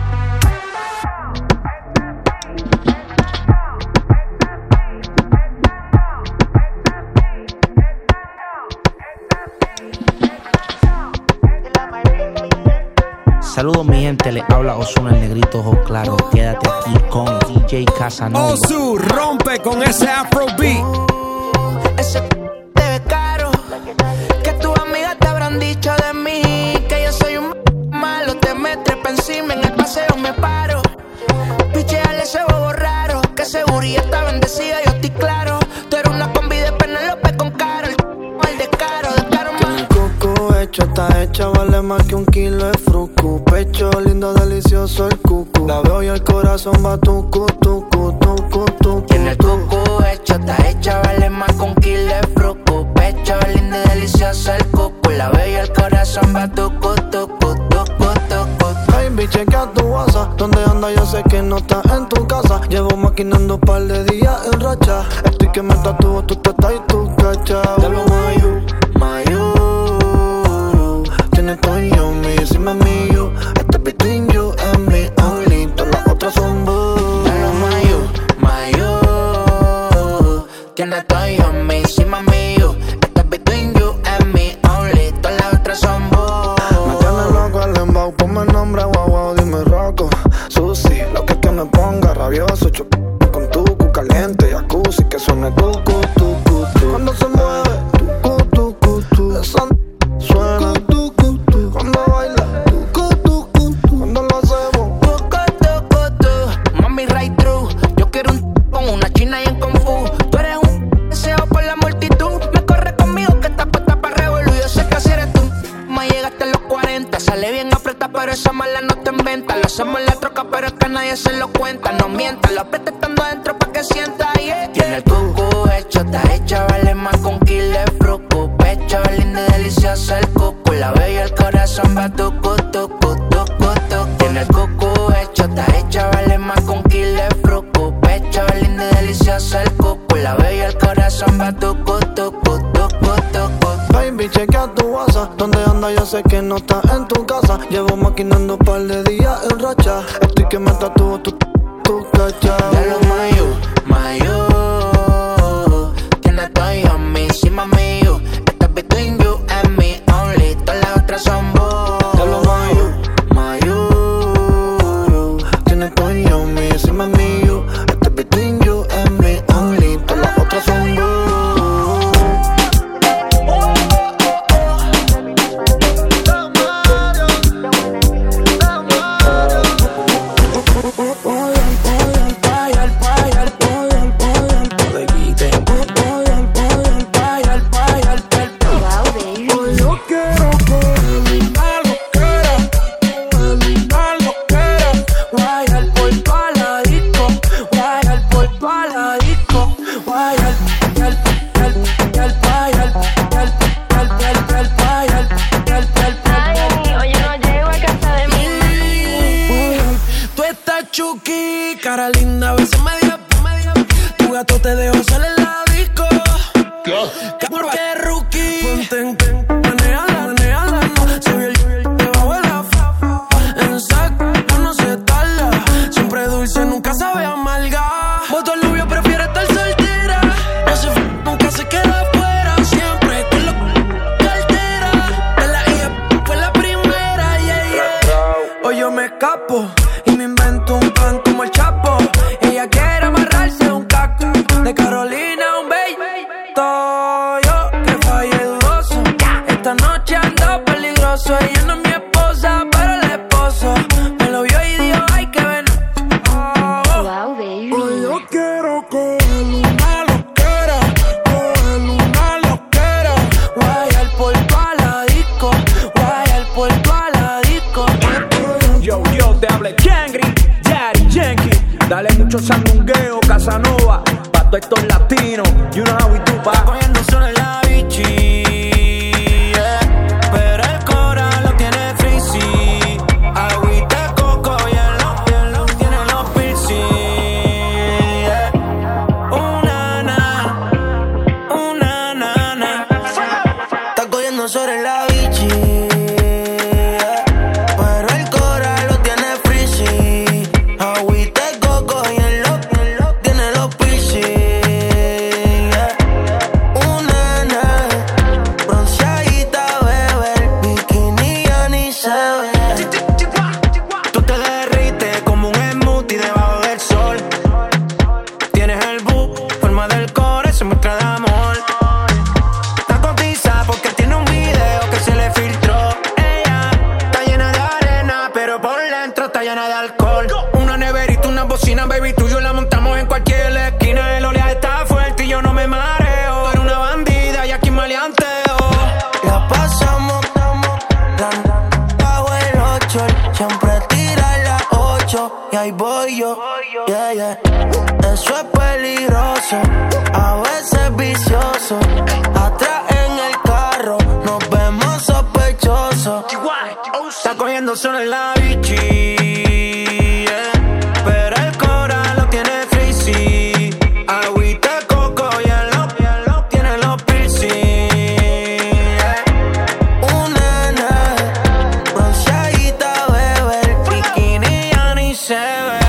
Saludos mi gente, les habla Ozuna el negrito ojo claro. Quédate aquí con DJ Casanova. Ozu rompe con ese Afrobeat. Ese te ve caro. Que tus amigas te habrán dicho de mí. Que yo soy un malo, te me trepa encima. En el paseo me paro. Picheale ese bobo raro. Que seguridad está bendecida, yo estoy claro. Tú eres una combi de Penélope con Karol. El descaro más. El coco hecho, está hecha, vale más que 1 kilo de frucu. Pecho lindo, delicioso el cucu. La veo y el corazón va tucu, tucu, tucu, tucu. Tiene el cucu hecho, está hecha, vale más que 1 kilo de frucu. Pecho lindo y delicioso el cucu. La veo y el corazón va tucu, tucu, tucu, tucu. Baby, chequea tu WhatsApp. ¿Dónde anda? Yo sé que no estás en tu casa. Llevo maquinando par de días en racha. Estoy que me tatúo, tú te estás y tú cachao. De lo mayu. Tienes todo yo, me encima mío. Este between you and me only. Todas las otras son boo. De lo mayu. Tienes todo yo, me encima mío. Este between you and me only. Todas las otras son boo. Me tiene loco el embao, ponme el nombre, guau, dime Rocco. Susi, lo que me ponga rabioso. Con tucu caliente, jacuzzi, que suene tucu. Cuando se mueve, tucu. Esa suena cuando baila, cuando lo hacemos. Mami, right through. Yo quiero un con una china y en Kung Fu. Tú eres un deseo por la multitud. Me corre conmigo que estás puesta para revolver. Yo sé que así eres tú. Me llegaste a los 40. Sale bien apretada, pero esa mala no te inventa. Lo hacemos en la troca, pero es que nadie se lo cuenta. No mientas, lo apretas estando adentro pa' que sienta. Tiene el cucu hecho, está hecha, vale más que 1 kilo de frucu. Pecho lindo y delicioso el cucu. La veo y el corazón va tucu, tucu, tucu, tucu. Tiene el cucu hecho, está hecha, vale más que 1 kilo de frucu. Pecho lindo y delicioso el cucu. La veo y el corazón va tucu, tucu, tucu, tucu. Baby, chequea tu WhatsApp. ¿Dónde anda? Yo sé que no estás en tu casa. Llevo maquinando par de días en racha. Estoy que me tatúo, tú cachao. De lo mayu. Tienes todo yo, me encima mío. Este between you and me only. Todas las otras son boo. De lo mayu. Tienes todo yo, me encima mío. Este between you and me only. Todas las otras son boo. Chucky, cara linda, a veces media. Tu gato te dejó salir en la disco. Porque rookie. Maneala, no. Se vio el debajo de la fa. En saco, no se tarda. Siempre dulce, nunca sabe amarga. Voto el novio, prefiere estar soltera. No se fue, nunca se queda afuera. Siempre con la cartera. De la hija fue la primera, yeah. Hoy yo me escapo y me invento un plan como el Chapo. Ella quiere amarrarse un caco de Carolina. mucho sandungueo, Casanova, pa' todos estos latinos. You know how we do, pa. Cogiendo sol en la bichi, yeah. Pero el cora lo tiene frizzy. Agüita de coco y el tiene los piercing, yeah. Una nana. Está cogiendo sol en la bichi, yeah. Pero el cora lo tiene frizzy. Agüita de coco y el tiene los piercing, yeah. Una bronceadita, bebé, el bikini ya ni se ve. Tú te derrites como un smoothie debajo del sol. Tienes el forma del core, se muestra de amor. Está cotiza porque tiene un video que se le filtró. Ella está llena de arena, pero por dentro está llena de alcohol. Una neverita, una bocina, baby, tú y yo la montamos en cualquier esquina. El oleaje está fuerte y yo no me mareo. Tú eres una bandida y aquí maleanteo. La pasamos bajo el 8, siempre tira las 8 y ahí voy yo, yeah. Eso es peligroso, a veces vicioso. Atrás en el carro nos vemos sospechosos. Está cogiendo sol en la bichi, yeah. Pero el cora lo tiene frizzy. Agüita de coco y el tiene los piercing, yeah. Una bronceadita, bebé, el bikini ya ni se ve.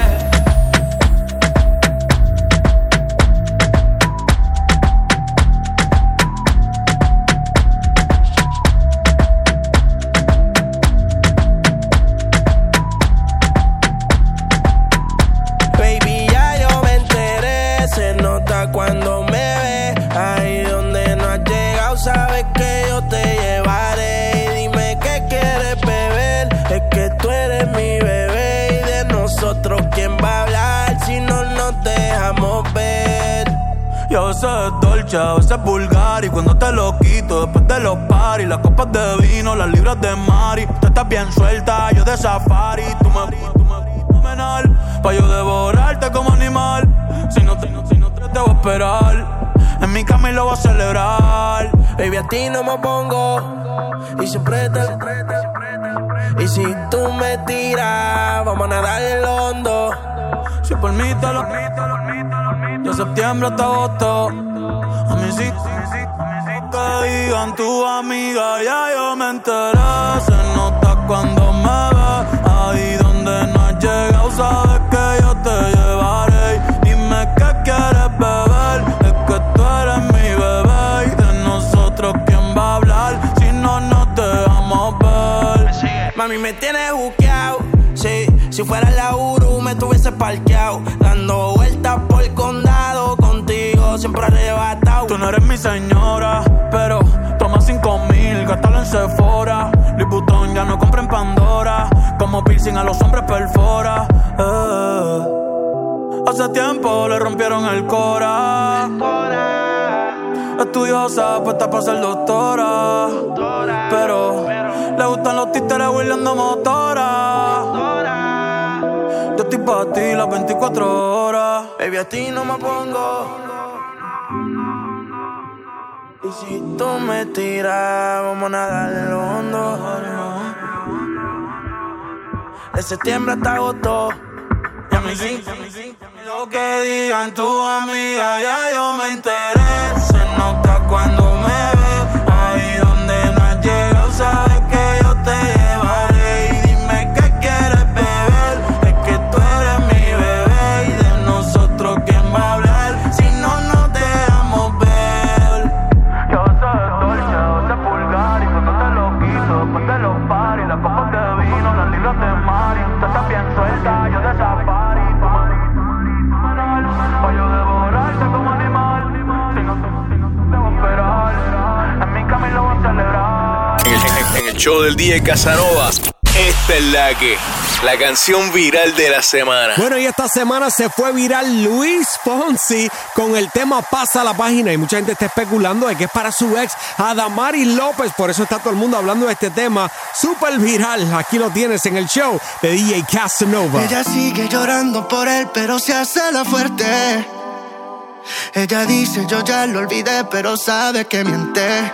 Baby, ya yo me enteré, se nota cuando me ve. Ahí donde no has llegado, sabes que yo te llevaré. Y dime qué quieres beber, es que tú eres mi bebé. Y de nosotros, ¿quién va a hablar si no nos dejamos ver? Y a veces es dolce, a veces es vulgar. Y cuando te lo quito, después de los paris, las copas de vino, las libras de mari. Tú estás bien suelta, yo de safari. Tú me fenomenal, pa' yo devorarte como animal. Si no te voy a esperar, en mi cama y lo voy a celebrar. Baby, a ti no me pongo y siempre te... Y si tú me tiras, vamos a nadar en lo hondo. Si por mí te lo... De septiembre hasta agosto. A mí sí que digan tu amiga, ya yo me enteré. Se nota cuando me ve. Ahí donde no has llegado, sabes que yo te llevaré. Dime qué quieres beber, es que tú eres mi bebé. Y de nosotros, ¿quién va a hablar si no nos dejamos ver? Mami, me tienes buqueado, sí. Si fuera la Uru me tuviese parqueado, dando vueltas por el condado, contigo siempre arrebatado. Tú no eres mi señora, pero toma 5,000, gástalo en Sephora. Louis Vuitton ya no compra en Pandora, como piercing a los hombres perfora. Hace tiempo le rompieron el cora. Estudiosa, puesta para ser doctora, pero le gustan los títeres huirleando motora. Yo estoy pa' ti las 24 horas. Baby, a ti no me pongo. Y si tú me tiras, vamos a nadar en lo hondo. De septiembre hasta agosto. Y a mí sí. Lo que digan tu amiga, ya yo me enteré. Se nota cuando me ve. Ahí donde no has llegado, sabes que yo te llevaré. Y dime qué quieres beber, es que tú eres mi bebé. Y de nosotros, ¿quién va a hablar si no nos dejamos ver? Yo soy dolce, yo soy vulgar. Y cuando te lo quito, después de los paris, las copas de vino, las libras de mari. Tú estás bien suelta, yo de safari. Pa' yo devorarte como animal. Si no te voy a esperar, en mi cama y lo voy a celebrar. En el show del DJ Casanova, esta es la que... La canción viral de la semana. Bueno, y esta semana se fue viral Luis Fonsi con el tema Pasa la Página. Y mucha gente está especulando de que es para su ex Adamari López. Por eso está todo el mundo hablando de este tema súper viral. Aquí lo tienes en el show de DJ Casanova. Ella sigue llorando por él, pero se hace la fuerte. Ella dice yo ya lo olvidé, pero sabe que miente.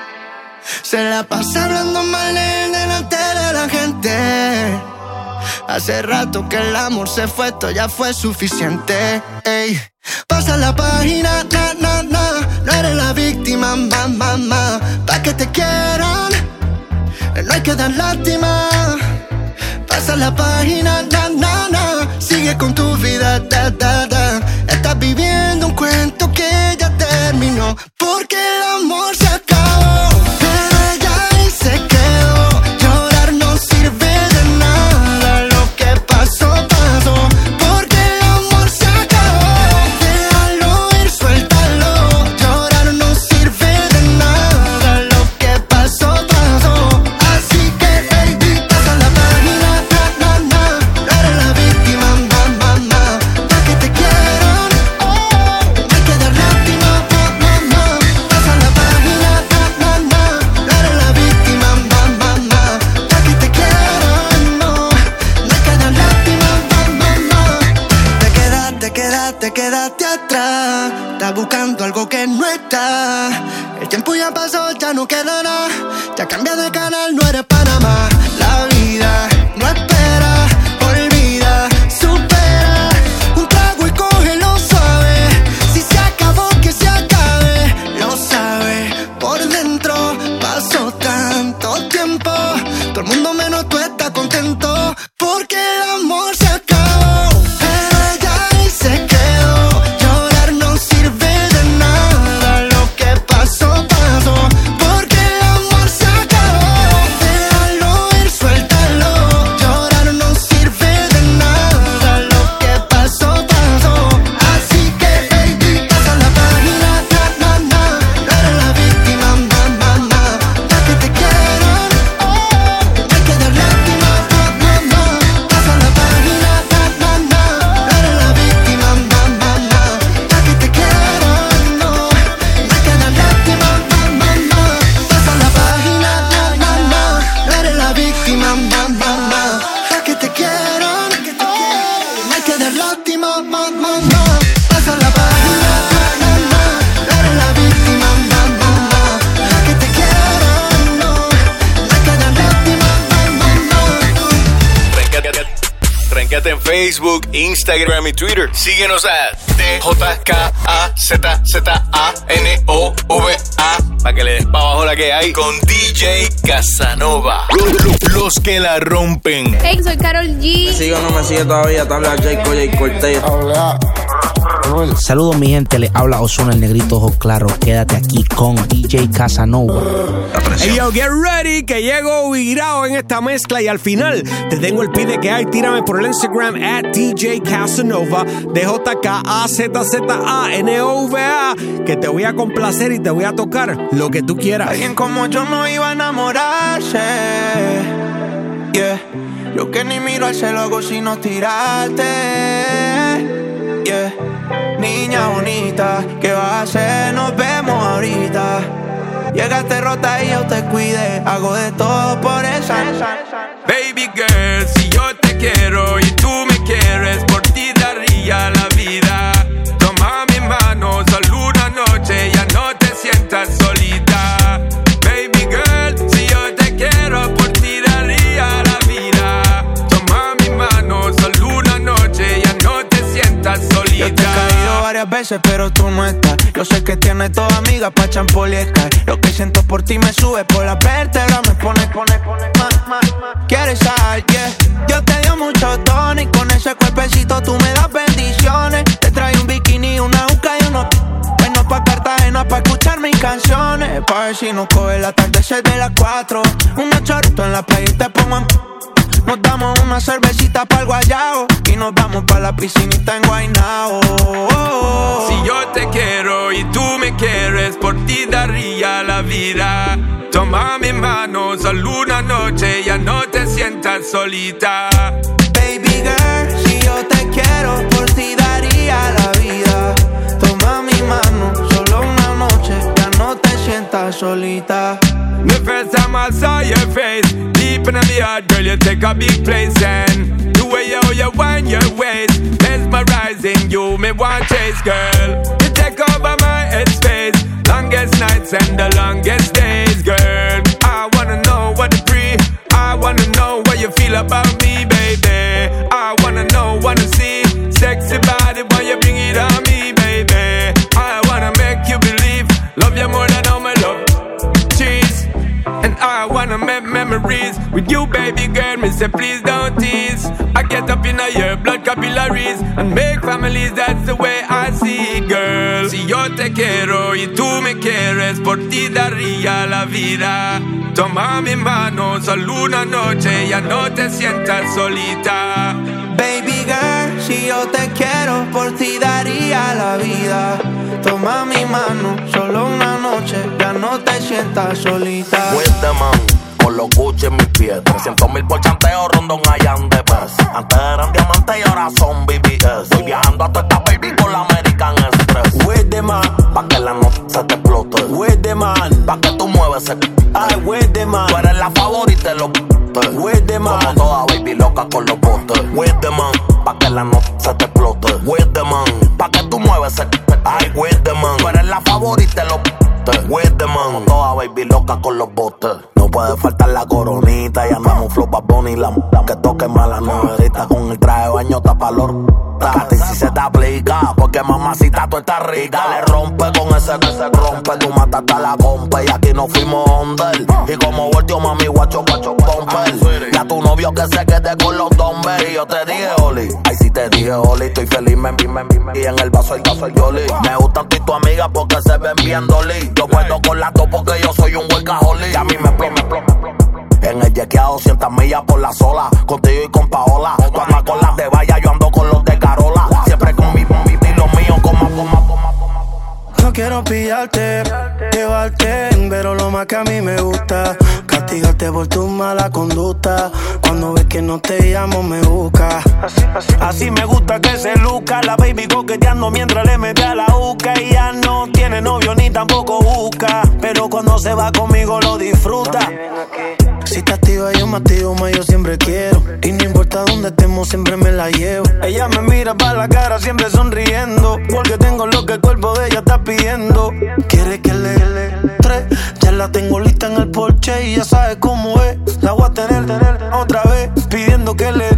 Se la pasa hablando mal de él delante de la gente. Hace rato que el amor se fue, esto ya fue suficiente. Ey. Pasa la página, no eres la víctima, mamá. Pa' que te quieran, no hay que dar lástima. Pasa la página, sigue con tu vida, Estás viviendo un cuento que ya terminó, porque el amor se acabó. Pero ella ahí se quedó. Llorar no sirve de nada. Lo que pasó, pasó. Porque el amor se acabó. Déjalo ir, suéltalo. Llorar no sirve de nada. Lo que pasó, pasó. Así que, baby, pasa la página, no eres la víctima, mamá. Pa' que te quieran, hay que dar lástima, mamá. Pasa la página, no eres la víctima, mamá. Pa' que te quieran, no hay que dar lástima, mamá. Te quedaste atrás. Estás buscando algo que no está. El tiempo ya pasó, ya no queda nada. Ya cambia de canal, no eres Panamá. La vida no espera, olvida, supera. Un trago y cógelo suave. Si se acabó, que se acabe. Lo sabe por dentro. Pasó tanto tiempo. Todo el mundo menos tú está contento. Porque el amor se acabó. Pero ella ahí se quedó. Llorar no sirve de nada. Lo que pasó, pasó. Porque el amor se acabó. Déjalo ir, suéltalo. Llorar no sirve de nada. Lo que pasó, pasó. Así que, baby, pasa la página, no eres la víctima, mamá. Pa' que te quieran, hay que dar lástima, mamá. Pasa la página, no eres la víctima, mamá. Pa' que te quieran, no hay que dar lástima, mamá. Pasa la página, no eres la víctima, mamá. Pa' que te quieran, hay que dar lástima, mamá. Pasa la página, no eres la víctima, mamá. Pa' que te quieran, no hay que dar lástima, mamá. Tráncate en Facebook, Instagram y Twitter. Síguenos a DJKAZZANOVA para que le des pa' abajo la que hay con DJ Casanova. Los que la rompen. Hey, soy Karol G. ¿Me sigue o no me sigue todavía? Te habla Jay Cortez. Saludos mi gente, le habla Ozuna, el negrito ojo claro. Quédate aquí con DJ Casanova. Hey yo, get ready, que llego virado en esta mezcla y al final te tengo el pide que hay. Tírame por el Instagram @DJ Casanova, DJKAZZANOVA, que te voy a complacer y te voy a tocar lo que tú quieras. Alguien como yo no iba a enamorarse, yeah. Yo que ni miro al cielo hago sino tirarte, yeah. Niña bonita, ¿qué vas a hacer? Nos vemos ahorita. Llegaste rota y yo te cuidé. Hago de todo por esa. Baby girl, si yo te quiero y tú me quieres, por ti daría la vida. Toma mi mano, solo una noche, ya no te sientas solita. Baby girl, si yo te quiero, por ti daría la vida. Toma mi mano, solo una noche, ya no te sientas solita. Yo te he caído varias veces, pero tú no estás. Yo sé que tienes toda amiga pa' champoliescar. Lo que siento por ti me sube por la vértebra, me pone quieres sal, yeah. Yo te dio mucho tono y con ese cuerpecito tú me das bendiciones. Te trae un bikini, una juca y unos bueno pa' Cartagena pa' escuchar mis canciones. Pa' ver si nos coge el atardecer de las 4. Unos choritos en la playa y te pongo en. Nos damos Pillamos una cervecita pa'l guayao y nos vamos pa' la piscinita en Guaynao. Si yo te quiero y tú me quieres, por ti daría la vida. Toma mi mano, solo una noche, ya no te sientas solita. Baby girl, si yo te quiero, por ti daría la vida. Toma mi mano, solo una noche, ya no te sientas solita. The first time I saw your face, deep in my heart, girl, you take a big place. And the way you wind your waist, mesmerizing you, me want chase, girl. You take over my headspace, longest nights and the longest days, girl. I wanna know what to breathe, I wanna know what you feel about me, baby. I wanna know, wanna see, sexy body when you bring it on me, baby. I wanna make you believe, love you more than all my love. And I wanna make memories with you, baby girl. Me say please don't tease. I get up in your blood capillaries and make families. That's the way I see it, girl. Si yo te quiero y tú me quieres, por ti daría la vida. Toma mi mano, solo una noche, ya no te sientas solita. Baby girl, si yo te quiero, por ti daría la vida. Toma mi mano, solo una noche, ya no te sientas solita. With the man, con los Gucci en mis pies, 300,000 por chanteo, rondón allá en The Best. Antes eran diamantes y ahora son BBS. Estoy viajando a toda esta baby con la American Express. With the man, pa' que la nota se te explote. With the man, pa' que tú mueves ese. Ay, with the man, tú eres la favorita de los with the man, como toda baby loca con los botes. With the man, pa' que la nota se te explote. With the man, pa' que tú mueves ese. Ay, with the man, tú eres la favorita de los with the man, como toda baby loca con los botes. No puede faltar la coronita y andamos flow Bad Bunny, la que toque mala novedita con el traje de baño tapalor. A ti si se te aplica, porque mamacita tú estás rica. Le rompe con ese que se rompe, tú mataste a la compa y aquí nos fuimos under. Y como volteó mami guacho pomper, ya tu novio que se quede con los dumbbells. Y yo te dije Oli, ay si te dije Oli, estoy feliz, y en el vaso el Yoli. Me gustan tú y tu amiga porque se ven bien doli. Yo puedo con las dos porque yo soy un workaholic. Y a mí me explota. En el yequea 200 millas por la sola, contigo y con Paola. Tú andas con las de Valla, yo ando con los de Carola. Siempre con mi y los míos con más. No quiero pillarte, llevarte, pero lo más que a mí me gusta, castigarte por tu mala conducta. Cuando ves que no te llamo me busca. Así me gusta que se luzca la baby coqueteando mientras le mete a la uca. Y ya no tiene novio ni tampoco busca, pero cuando se va conmigo lo disfruta. Si te activa yo me activo más, yo siempre quiero. Y no importa dónde estemos, siempre me la llevo. Ella me mira pa' la cara siempre sonriendo, porque tengo lo que el cuerpo de ella está pidiendo. Quiere que le tres, ya la tengo lista en el Porsche y ya sabes cómo es. La voy a tener otra vez, pidiendo que le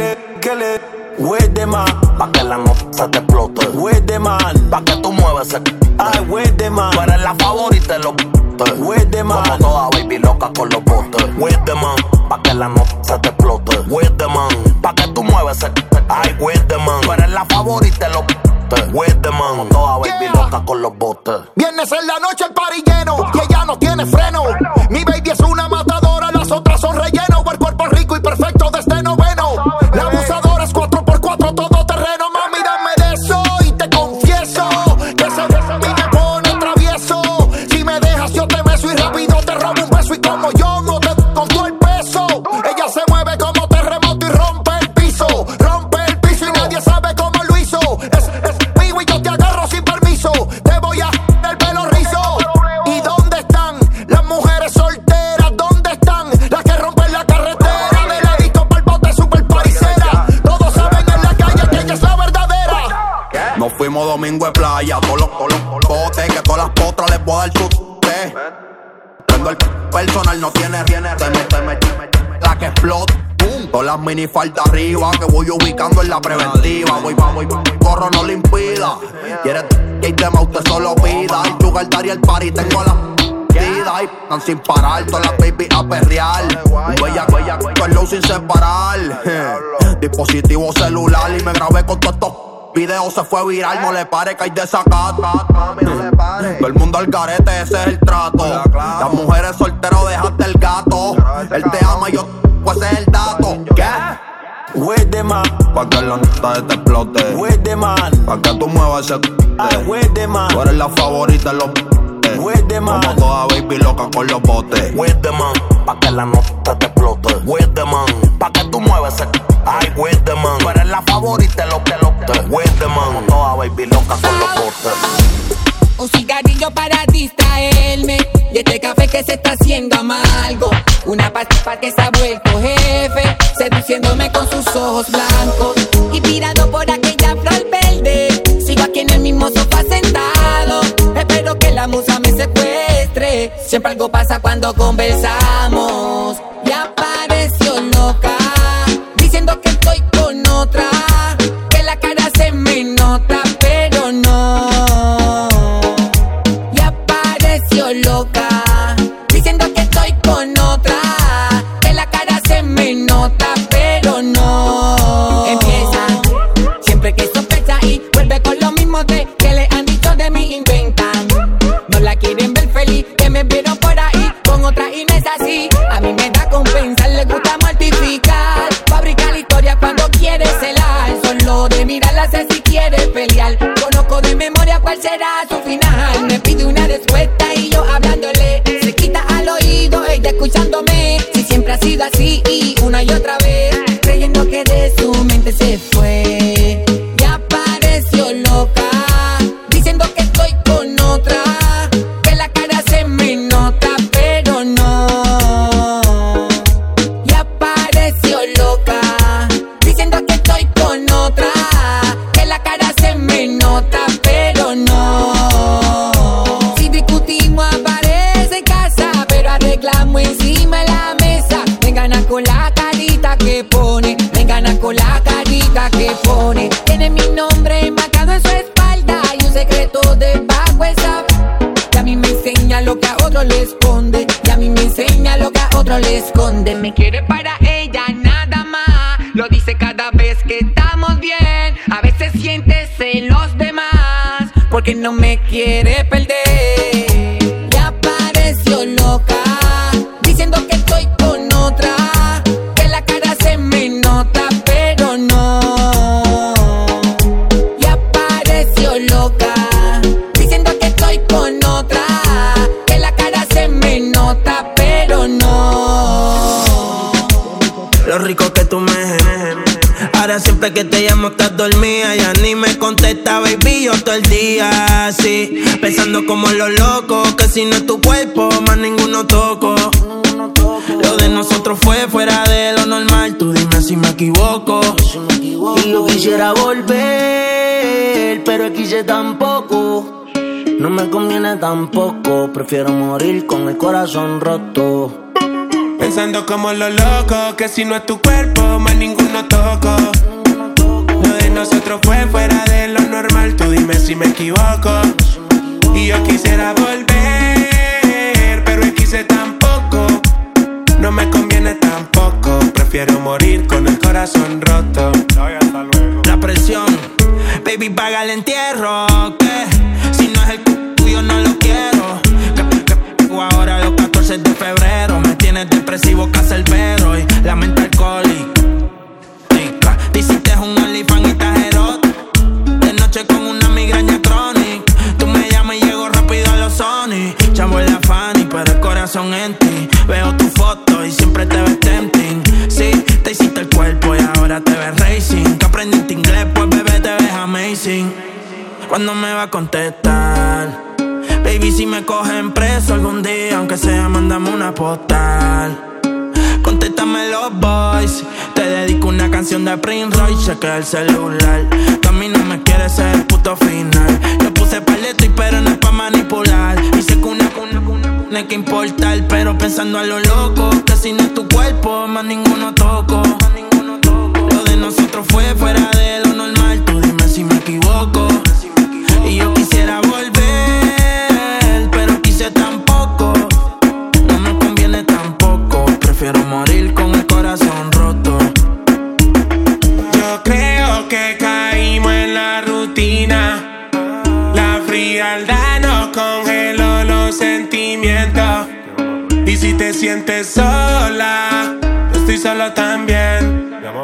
with the man, pa' que la nota se te explote. With the man, pa' que tú mueves ese. Ay, with the man, tú eres la favorita de los with the man, como toda baby loca con los botes. With the man, pa' que la nota se te explote. With the man, pa' que tú mueves ese. Ay, with the man, tú eres la favorita de los with the man, como toda baby loca con los botes. Viernes en la noche el party lleno y ella no tiene freno. Mi baby es una matadora, las otras son relleno. El cuerpo rico y perfecto desde noveno. La abusadora es 4x4 todo terreno. Mami, dame de eso y te confieso que ese mí me pone travieso. Si me dejas yo te beso y rápido te robo un beso. Y como yo no te con todo el peso, ella se mueve como terremoto y rompe el piso y nadie sabe cómo lo hizo. Es mío y yo te agarro sin permiso. Te voy a el pelo rizo. ¿Y dónde están las mujeres solteras? ¿Dónde están las que rompen la carretera? De ladito pa'l bote super paricera. Todos saben en la calle que ella es la verdadera. Nos fuimos domingo de playa, todos los botes, que todas las potras les voy a dar chute. Prendo el personal, no tiene la que explota. Todas las mini falta arriba, que voy ubicando en la preventiva. Voy, corro, no le impida. Quieres que tema usted solo pida. El sugar daddy, el party, tengo la y están sin parar, todas las baby a perrear. Bella, todo el low sin separar. Dispositivo celular y me grabé con todos estos videos, se fue viral. No le pare que hay desacato. Todo el mundo al garete, ese es el trato. Las mujeres solteras, dejaste el gato. Él te ama y yo, pues ese es el dato. ¿Qué? With the man, pa' que la nota te explote. with the man, Pa' que tú muevas ese with the man, Tú eres la favorita de los with the man, como toda baby loca con los botes. with the man, pa' que la nota te explote. With the man, pa' que tú muevas ese ay, with the man. Tú eres la favorita de los with the man, como toda baby loca con los botes. Un cigarrillo para distraerme y este café que se está haciendo amargo. Una pastilla que se ha vuelto jefe, seduciéndome con sus ojos blancos. Y tirado por aquella flor verde, sigo aquí en el mismo sofá sentado. Espero que la musa me secuestre. Siempre algo pasa cuando conversamos. Y apareció loca, diciendo que estoy con otra, que la cara se me nota, pero no. Loca, diciendo que estoy con otra, que la cara se me nota, pero no. Empieza siempre que sospecha y vuelve con lo mismo de que le han dicho de mí, inventan. No la quieren ver feliz, que me vieron por ahí con otra y no es así. A mí me da con pensar, le gusta mortificar, fabricar historias cuando quiere celar. Solo de mirarla sé si quiere pelear. Conozco de memoria cuál será su final. Me pide una respuesta y yo hablándole, se quita al oído, ella escuchándome. Si siempre ha sido así y una y otra vez, creyendo que de su mente se fue. Y apareció loca, diciendo que estoy con otra, que la cara se me nota, pero no. Y apareció loca, diciendo que estoy con otra, que la cara se me nota, pero no. Si discutimos aparece en casa, pero arreglamos encima de la mesa. Me gana con la carita que pone, me gana con la carita que pone. Tiene mi nombre marcado en su espalda y un secreto debajo esa. Y a mí me enseña lo que a otro le esconde, y a mí me enseña lo que a otro le esconde. Me quiere para ella nada más, lo dice cada vez que estamos bien. A veces siente celos de más, porque no me quiere perder. Y apareció loca, diciendo que estoy con otra, que la cara se me nota, pero no. Y apareció loca, diciendo que estoy con otra, que la cara se me nota, pero no. Lo rico que tú me ahora siempre que te llamo estás dormida. Ya ni me contesta, baby, yo todo el día así, pensando como los locos, que si no es tu cuerpo, más ninguno toco. Lo de nosotros fue fuera de lo normal, tú dime si me equivoco. Y yo quisiera volver, pero quise tampoco. No me conviene tampoco, prefiero morir con el corazón roto. Pensando como los locos, que si no es tu cuerpo, más ninguno toco. Lo de nosotros fue fuera de lo normal, tú dime si me equivoco. Y yo quisiera volver, pero quise tampoco. No me conviene tampoco, prefiero morir con el corazón roto. La presión, baby, paga el entierro, que si no es el tuyo no lo quiero. Que ahora los 14 de febrero me tienes depresivo, cacerbero y la mente alcohólica. Te hiciste un OnlyFans y estás erótica, de noche con una migraña crónica. Tú me llamas y llego rápido a los Sony. Chavo en la Fanny, pero el corazón en ti. Veo tu foto y siempre te ves tempting. Sí, te hiciste el cuerpo y ahora te ves racing. Que aprendiste inglés, pues bebé te ves amazing. ¿Cuándo me va a contestar? Baby, si me cogen preso algún día, aunque sea, mándame una postal. Contéstame los boys, te dedico una canción de Prince Royce, chequea el celular. Tú a mí no me quieres ser el puto final. Yo puse paleto y pero no es pa' manipular. Y sé que una hay que importar, pero pensando a lo loco, que si no es tu cuerpo, más ninguno toco. Lo de nosotros fue fuera de lo normal, tú dime si me equivoco. Y yo quisiera volver, pero quise tampoco. No me conviene tampoco, prefiero morir con el corazón roto. Yo creo que caímos en la rutina. La frialdad nos congeló los sentimientos. Y si te sientes sola, yo estoy solo también.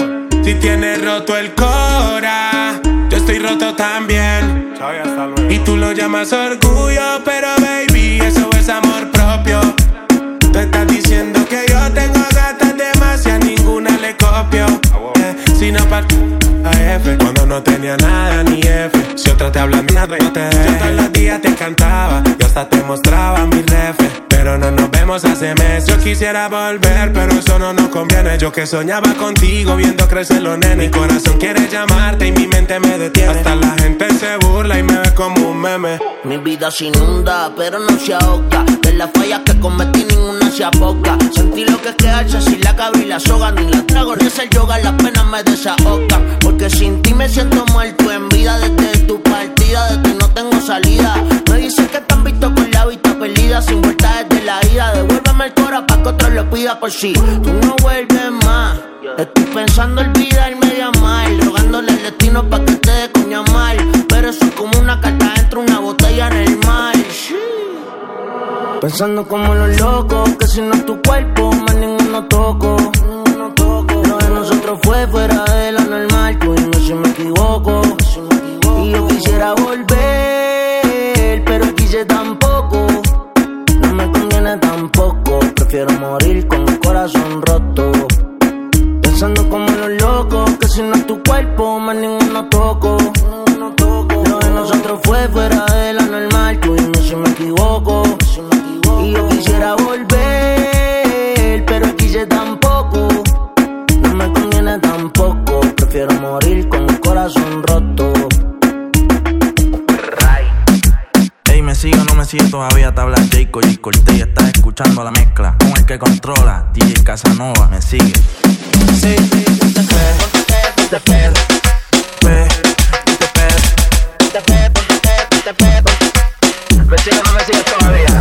Si tienes roto el cora, yo estoy roto también. Y tú lo llamas orgullo, pero baby, eso es amor propio. Tú estás diciendo que yo tengo gatas de más y a ninguna le copio. Si no parto a F, cuando no tenía nada ni F. Si otra te hablan nada, no te dejes. Yo todos los días te cantaba y hasta te mostraba mi refe. Pero no nos vemos hace meses. Yo quisiera volver, pero eso no nos conviene. Yo que soñaba contigo viendo crecer los nenes. Mi corazón quiere llamarte y mi mente me detiene. Hasta la gente se burla y me ve como un meme. Mi vida se inunda, pero no se ahoga. De las fallas que cometí ninguna se apoca. Sentí lo que es quedarse sin la cabra y la soga. Ni la trago ni hacer yoga, las penas me desahogan. Porque sin ti me siento muerto en vida. Desde tu partida, de ti no tengo salida. Me dicen que te han visto con la vista perdida. Sin vuelta desde la ida. Devuélveme el cora pa' que otro lo pida por si tú no vuelves más. Estoy pensando olvidarme de amar, rogándole al destino pa' que te dé coña mal. Pero eso es como una carta dentro de una botella en el mar. Pensando como los locos, que si no es tu cuerpo, más ninguno toco. Lo de nosotros fue fuera de lo normal, tú dime si me equivoco. Y yo quisiera volver, pero quise tampoco. No me conviene tampoco, prefiero morir con el corazón roto. Pensando como los locos, que si no es tu cuerpo, más ninguno toco. Lo de nosotros fue fuera de lo normal, tú dime si me equivoco. Y yo quisiera volver, pero quise tampoco. No me conviene tampoco, prefiero morir con el corazón roto. Ey, me sigue o no me sigue todavía, te habla Jayco y Cortez y estás escuchando la mezcla con el que controla, DJ Casanova, me sigue. Sí, me sigue o no me sigue todavía.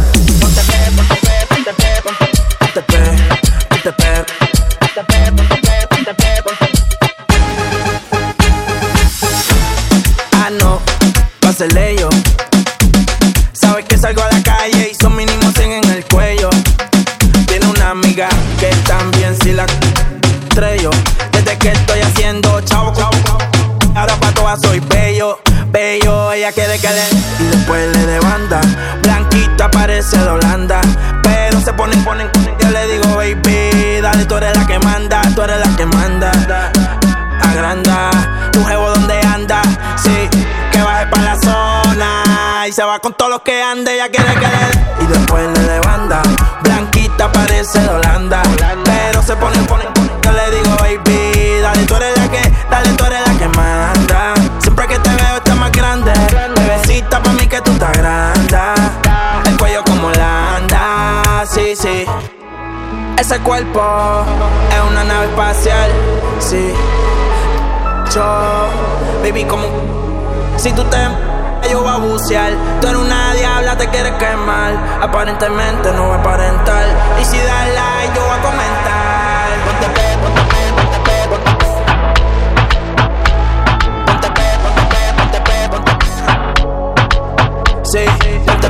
Ah, no, pásele yo. Sabes que salgo a la calle y son mínimos 100 en el cuello. Tiene una amiga que también si la estrello. Desde que estoy haciendo chavo, ahora pa' todas soy bello. Ella quiere que le y después le de banda. Blanquita parece de Holanda, pero se ponen. Yo le digo, baby, dale, tú eres la que manda, tú eres la que manda. Agranda, tu jevo donde anda, sí, que baje pa' la zona y se va con todos los que ande. Ella quiere que le y después le de banda. Blanquita parece de Holanda, pero se ponen. Yo le digo, baby, dale, tú eres la que manda. Siempre que te veo estás más grande. Bebecita pa' mí que tú estás grande. El cuello como Holanda, sí. Ese cuerpo es una nave espacial, sí. Yo, baby, como si tú te yo voy a bucear. Tú eres una diabla, te quieres quemar. Aparentemente no voy a aparentar. Y si das like, yo voy a comentar. Ponte pe. Sí, ponte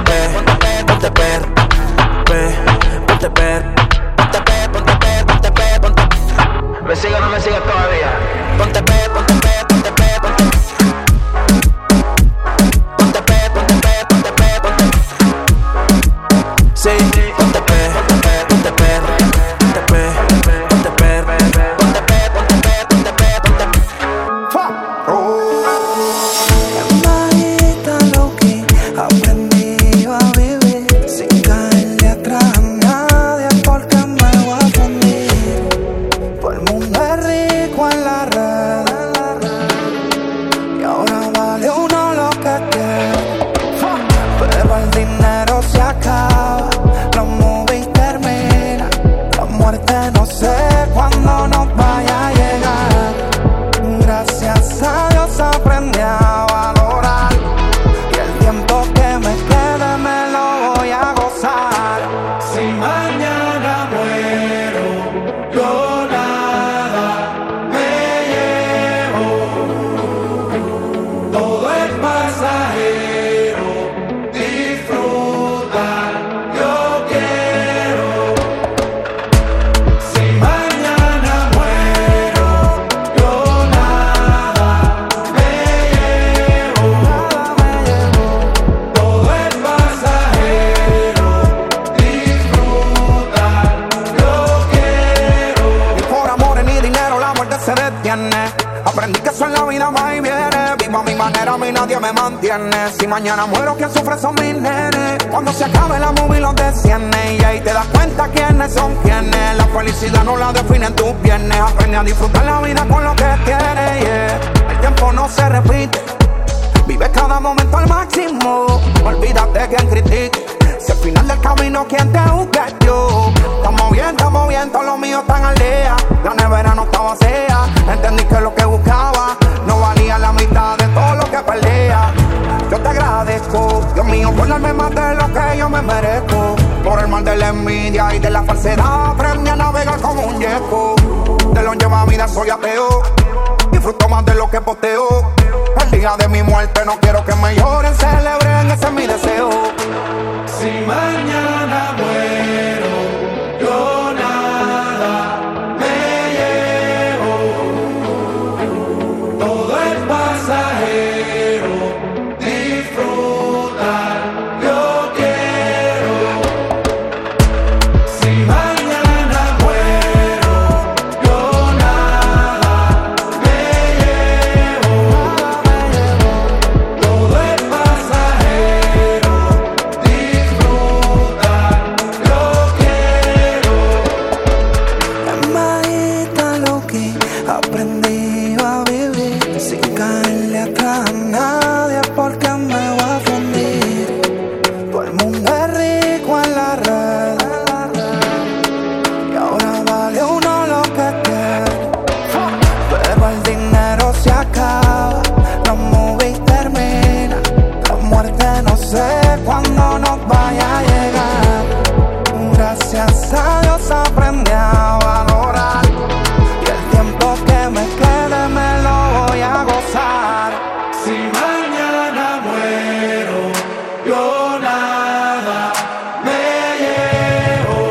¿Me sigue o no me sigue todavía? Ponte pe. Sí, ponte pe. Aprendí a vivir sin caerle atrás a nadie porque me voy a fundir. Todo el mundo es rico en la red. entretiene. Aprendí que eso en la vida va y viene. Vivo a mi manera, a mí nadie me mantiene. Si mañana muero, quien sufre son mis nenes. Cuando se acabe la movie los desciende. Y ahí te das cuenta quiénes son quienes. La felicidad no la definen tus viernes. Aprende a disfrutar la vida con lo que tienes, yeah. El tiempo no se repite. Vive cada momento al máximo. Olvídate quien critique. Si al final del camino quien te busca es yo. Estamos bien, todos los míos están al día. La nevera no está vacía. Entendí que lo que buscaba no valía la mitad de todo lo que perdía. Yo te agradezco, Dios mío, por darme más de lo que yo me merezco. Por el mal de la envidia y de la falsedad aprendí a navegar como un yeco. De lo lleva vida soy ateo. Disfruto más de lo que posteo. El día de mi muerte no quiero que me lloren, celebren, ese es mi deseo. Si mañana muero, yo nada me llevo. Todo es pasajero, disfrutar yo quiero. Si mañana muero, yo nada me llevo. Todo es pasajero. Aprendí a vivir sin caerle atrás a nadie porque me voy a fundir. Todo el mundo es rico en la red y ahora vale uno lo que tiene. Pero el dinero se acaba, la movie termina. La muerte no sé cuándo nos vaya a llegar. Gracias a Dios aprendí a valorar. Que me quede me lo voy a gozar. Si mañana muero, yo nada me llevo.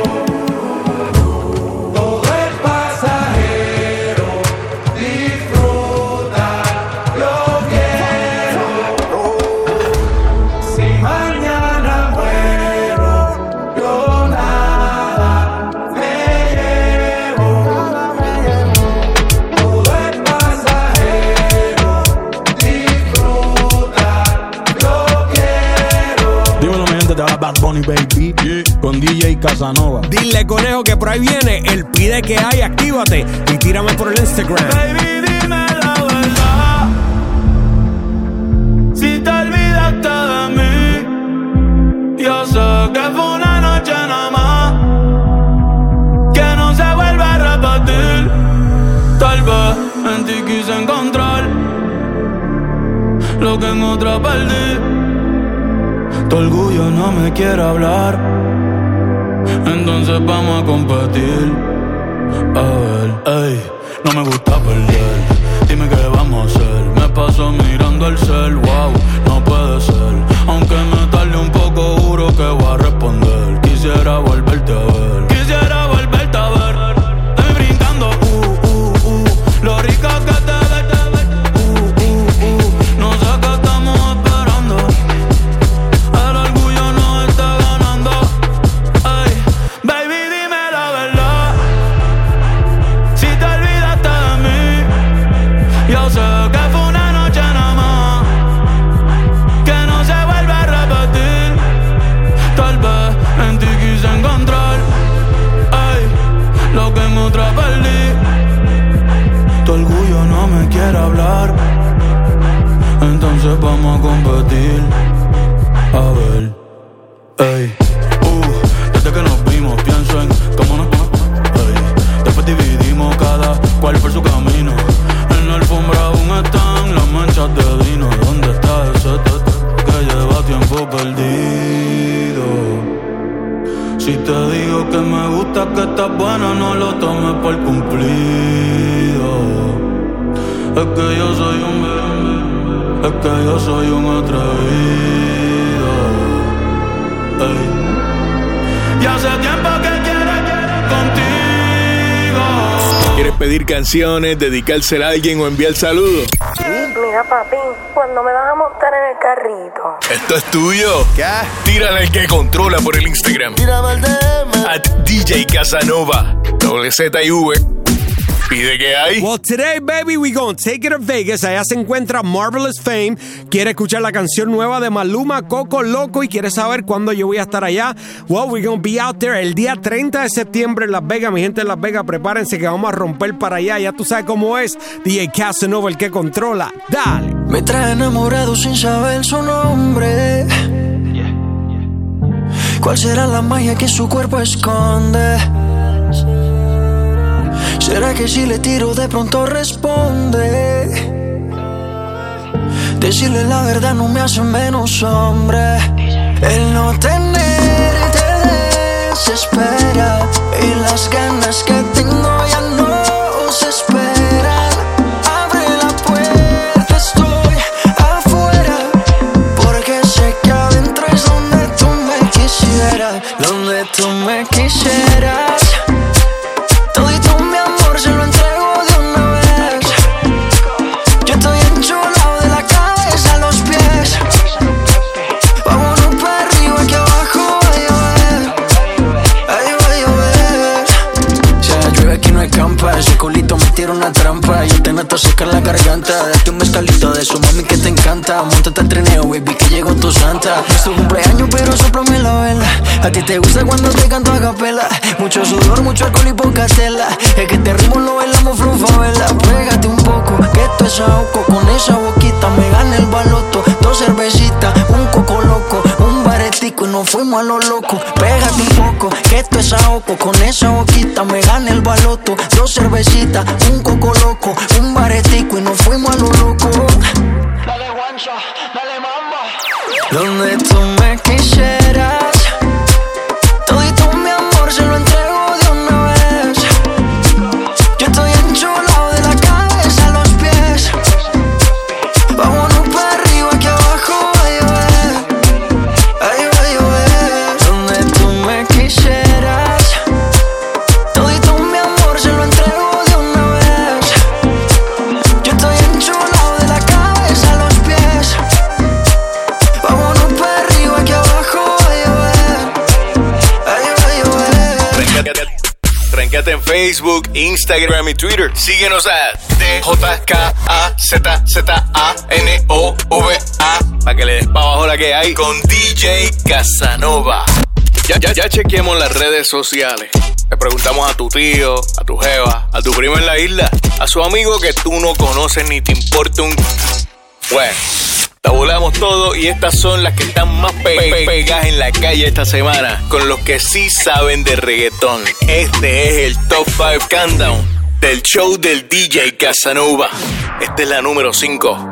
Todo es pasajero, disfrutar yo quiero. Si mañana muero, yo nada me llevo. Bad Bunny, baby, yeah. Con DJ Casanova. Dile, conejo, que por ahí viene el pide que hay, actívate y tírame por el Instagram. Baby, dime la verdad. Si te olvidaste de mí, yo sé que fue una noche nada más, que no se vuelve a repetir. Tal vez en ti quise encontrar lo que en otra perdí. Tu orgullo no me quiere hablar, entonces vamos a competir. A ver, ey, no me gusta perder. Dime qué vamos a hacer. Me paso mirando el cel, wow, no puede ser. Aunque me tarde un poco, juro que voy a responder. Quisiera volverte a ver. Quisiera volverte a ver. Estoy brincando, lo rico que te ves. No sé qué estamos esperando. El orgullo no está ganando. Ay, baby, dime la verdad. Si te olvidaste de mí, yo sé que fue una noche nada más, que no se vuelve a repetir. Tal vez en ti quise encontrar, ay, lo que en otra perdí. Tu orgullo no me quiere hablar, entonces vamos a competir. A ver, ey, desde que nos vimos pienso en cómo nos ey, después dividimos cada cual por su camino. En la alfombra aún están las manchas de vino. ¿Dónde está ese tete que lleva tiempo perdido? Si te digo que me gusta, que estás buena, no lo tomes por cumplido. Es que yo soy un atrevido. Ey. Ya hace tiempo que quiero contigo. ¿Quieres pedir canciones, dedicársela a alguien o enviar saludos? Mira, papi, ¿cuándo me vas a montar en el carrito? Esto es tuyo. ¿Qué? Tírale al que controla por el Instagram. Tírame el DM. @DJ Casanova. WZIV. ¿Pide qué hay? Well, today, baby, we gonna take it to Vegas. Allá se encuentra Marvelous Fame. Quiere escuchar la canción nueva de Maluma, Coco Loco, y quiere saber cuándo yo voy a estar allá. Well, we're gonna be out there el día 30 de septiembre en Las Vegas. Mi gente de Las Vegas, prepárense que vamos a romper para allá. Ya tú sabes cómo es. DJ Casanova, el que controla. Dale. Me trae enamorado sin saber su nombre. ¿Cuál será la magia que su cuerpo esconde? ¿Será que si le tiro de pronto responde? Decirle la verdad no me hace menos hombre. El no tener te desespera y las ganas que tengo ya no se esperan. Abre la puerta, estoy afuera, porque sé que adentro es donde tú me quisieras, donde tú me quisieras. Todito mi amor se lo entrego de una vez. Yo estoy enchulado de la cabeza a los pies. Vámonos para arriba que abajo va a llover. Ahí va a llover. Si la llueve aquí no hay campa. Ese culito me tira una trampa. Yo te noto seca en la garganta. Date un mezcalito de su mami que te encanta. Móntate al trineo, baby, que llegó tu santa. Es tu cumpleaños pero sóplame la vela. A ti te gusta cuando te canto a capela. Mucho sudor, mucho alcohol y poca tela. Es que este ritmo lo bailamos flow favela. Pégate un poco, que esto es ahogo. Con esa boquita me gana el baloto. 2 cervecitas, un coco loco, un baretico y nos fuimos a lo loco. Pégate un poco, que esto es ahogo. Con esa boquita me gana el baloto. 2 cervecitas, un coco loco, un baretico y nos fuimos a lo loco. Dale guancha, dale mamba. Donde tú me quisieras. Todito mi amor se lo entrego de una vez. Yo estoy enchulado de la cabeza a los pies. Vámonos para arriba que abajo va a llover. Ahí va a llover. Donde tú me quisieras. Todito mi amor se lo entrego de una vez. Yo estoy enchulado de la cabeza a los pies. Vámonos para arriba que abajo va a llover. Ahí va a llover. Tranquete en Facebook, Instagram y Twitter. Síguenos a DJKAZZANOVA para que le des pa' abajo la que hay con DJ Casanova. Ya chequeamos las redes sociales. Le preguntamos a tu tío, a tu jeva, a tu primo en la isla, a su amigo que tú no conoces ni te importa un... Bueno, tabulamos todo y estas son las que están más pegadas en la calle esta semana, con los que sí saben de reggaetón. Este es el Top 5 Countdown del show del DJ Casanova. Esta es la número 5.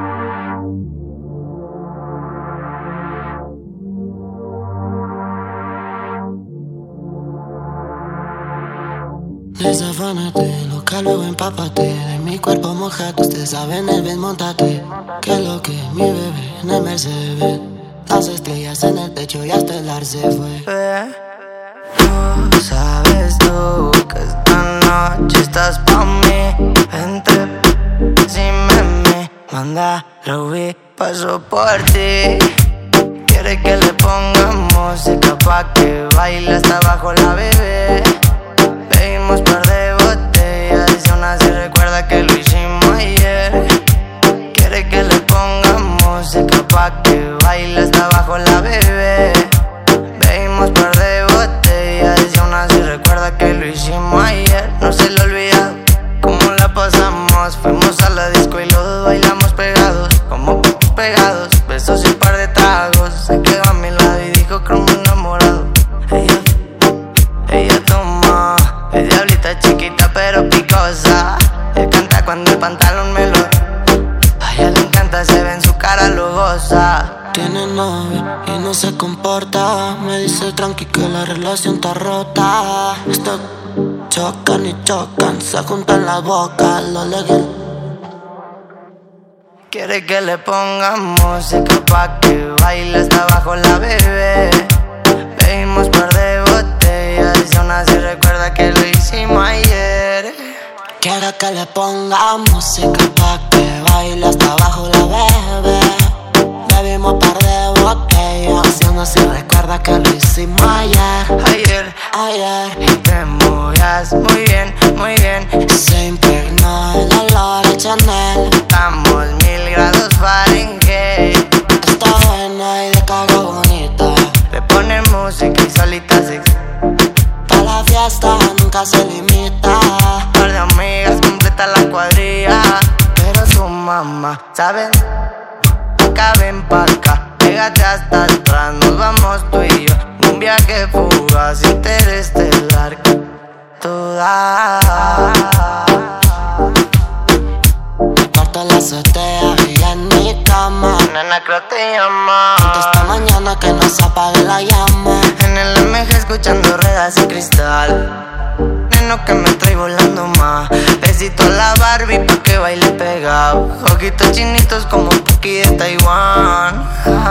Desafánate, loca, luego empápate. De mi cuerpo mojado, ustedes saben el bien, montate. Que lo que mi bebé en el Mercedes. Las estrellas en el techo y hasta el ar se fue. Tú sabes tú que esta noche estás pa' mí. Entre si me manda lo vi, paso por ti. Quiere que le pongamos música pa' que baile hasta abajo la bebé. Bebimos par de botellas y aún así recuerda que lo hicimos ayer. Quiere que le pongamos música pa' que baile hasta abajo la bebé. Bebimos par de botellas y aún así recuerda que lo hicimos ayer. No se le olvida cómo la pasamos. Fuimos a la disco y los dos bailamos pegados, como pegados. Besos y un par de tragos. Se quedó a mi lado y dijo que me enamorado. Ella toma. Es diablita chiquita pero picosa. Él canta cuando el pantalón me lo... A ella le encanta, se ve en su cara, lo goza. Tiene novio y no se comporta. Me dice tranqui que la relación está rota. Chocan y chocan, se juntan las bocas, lo legal. Quiere que le pongamos música pa' que baile hasta abajo la bebé. Bebimos par de botellas y aún así recuerda que lo hicimos ayer. Quiere que le ponga música pa' que baile hasta abajo la bebé. Bebimos par de botellas diciendo si recuerda que lo hicimos ayer. Y te movías muy bien, muy bien. Se impregnó el olor a Chanel. Estamos 1000 grados Fahrenheit. Está buena y de cago bonita. Le pone música y solita se... Pa' la fiesta nunca se limita. Par de amigas completa la cuadrilla. Pero su mamá, ¿saben? Acá ven pa' acá, pégate hasta atrás. Nos vamos tú y yo en un viaje fugaz interestelar. Toda cuarto la azotea y en mi cama. Nena, creo te llama. Esta mañana que no se apague la llama. En el MG escuchando ruedas y cristal. Neno que me trae volando más. Besito a la Barbie pa' que baile pegado. Ojitos chinitos como Puki de Taiwán.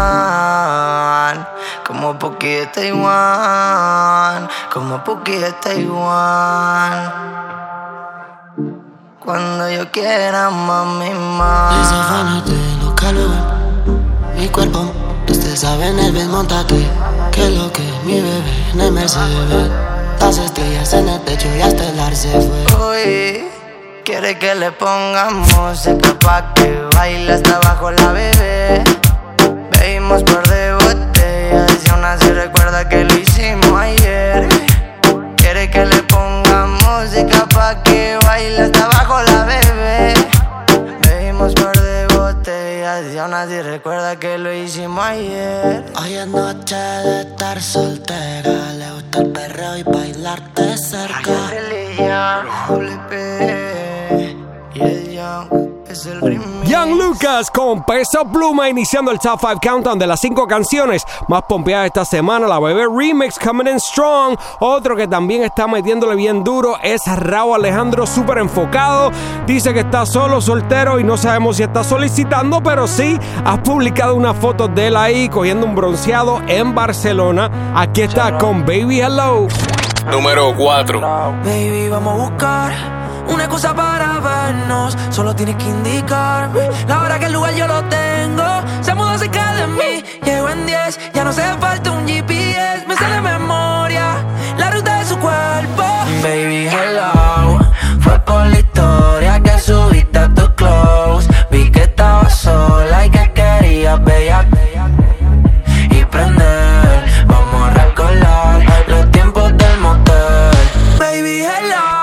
Como Puki de Taiwán. Como Puki de Taiwán. Cuando yo quiera, mami, más. Desafánate, lo calor. Mi cuerpo, ustedes saben el desmontate. Que lo que mi bebé en el Mercedes. Las estrellas en el techo y hasta el ar se fue. Uy, quiere que le pongamos música pa' que baile hasta abajo la bebé. Bebimos par de botellas y aún así recuerda que lo hicimos ayer. Quiere que le pongamos música pa' que baile hasta abajo la bebé. Bebimos par de botellas y aún así recuerda que lo hicimos ayer. Hoy es noche de estar soltera. Le gusta el perreo y bailarte cerca. Young Lucas con Peso Pluma iniciando el Top 5 Countdown de las 5 canciones más pompeadas esta semana. La Bebé Remix coming in strong. Otro que también está metiéndole bien duro es Rauw Alejandro, súper enfocado. Dice que está solo, soltero y no sabemos si está solicitando, pero sí has publicado una foto de él ahí cogiendo un bronceado en Barcelona. Aquí está con Baby Hello. Número 4. Baby, vamos a buscar una excusa para vernos. Solo tienes que indicarme la hora que el lugar yo lo tengo. Se mudó cerca de mí, llego en 10. Ya no hace falta un GPS. Me sale de memoria la ruta de su cuerpo. Baby, hello. Fue por la historia que subiste a tu close. Vi que estaba sola y que querías bella y prender. Vamos a recordar los tiempos del motel. Baby, hello.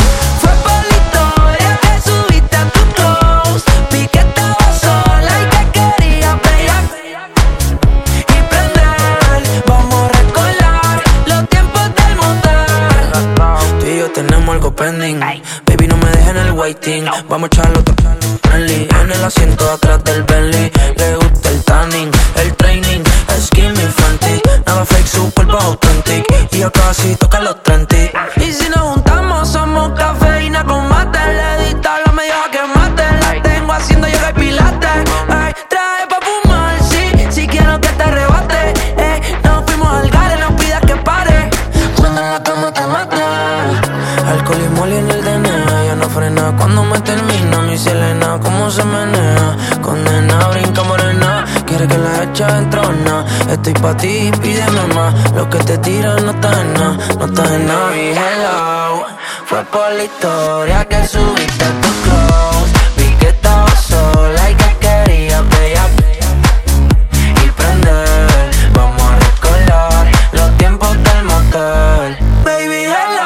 Pending. Baby, no me dejes en el waiting. Vamos a echarlo otro friendly. En el asiento atrás del Bentley. Le gusta el tanning, el training. Skin me frantic. Nada fake, su cuerpo authentic. Y yo casi toca los 30. Y si nos juntamos, somos cafeína con mate. Le di tabla, me dijo que mate. La tengo haciendo yoga y pilates. Ay, trae pa' fumar, sí. Si quiero que te arrebate. Nos fuimos al gare, no pidas que pare. Cuando en la cama te mate. Alcohol y moli en el DNA. Ya no frena cuando me termina mi Selena. Cómo se menea, condena, brinca morena. Quiere que la echa entrona. Estoy pa' ti, pídeme más. Lo que te tiran no está en nada, no está en nada. Mi hello, fue por la historia que subiste a tu close. Vi que estaba sola y que quería bella y prender. Vamos a recordar los tiempos del motel. Baby, hello.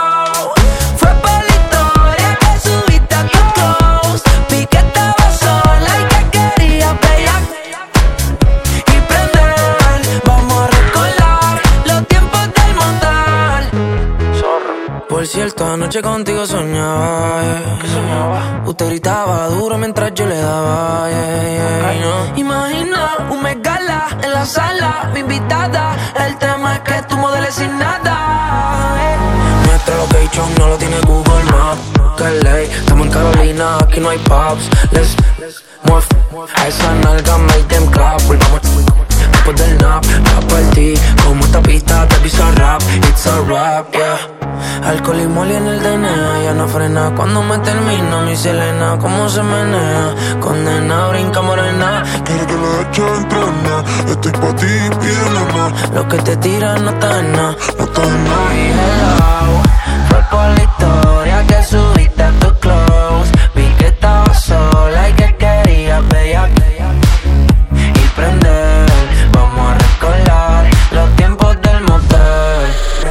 Por cierto, anoche contigo soñaba, yeah. Usted gritaba duro mientras yo le daba, yeah. Imagina un megala en la sala, mi invitada. El tema es que tú modeles sin nada, Nuestra location no lo tiene Google Maps. LA, estamos en Carolina, aquí no hay pubs. Let's move. A esa nalga make them clap. Volvamos después del nap, pa' partir. Como esta pista te piso rap. It's a rap, yeah. Alcohol y moli en el DNA. Ya no frena cuando me termina mi Selena. Cómo se menea, condena, brinca morena. Quiere que me hecho entrenar. Estoy pa' ti, pídeme más. Lo que te tiran no está en nada. No está en nada. Hello, fue por la historia que subiste a tu close. Vi que estabas sola y que querías bella y prender. Vamos a recordar los tiempos del motel.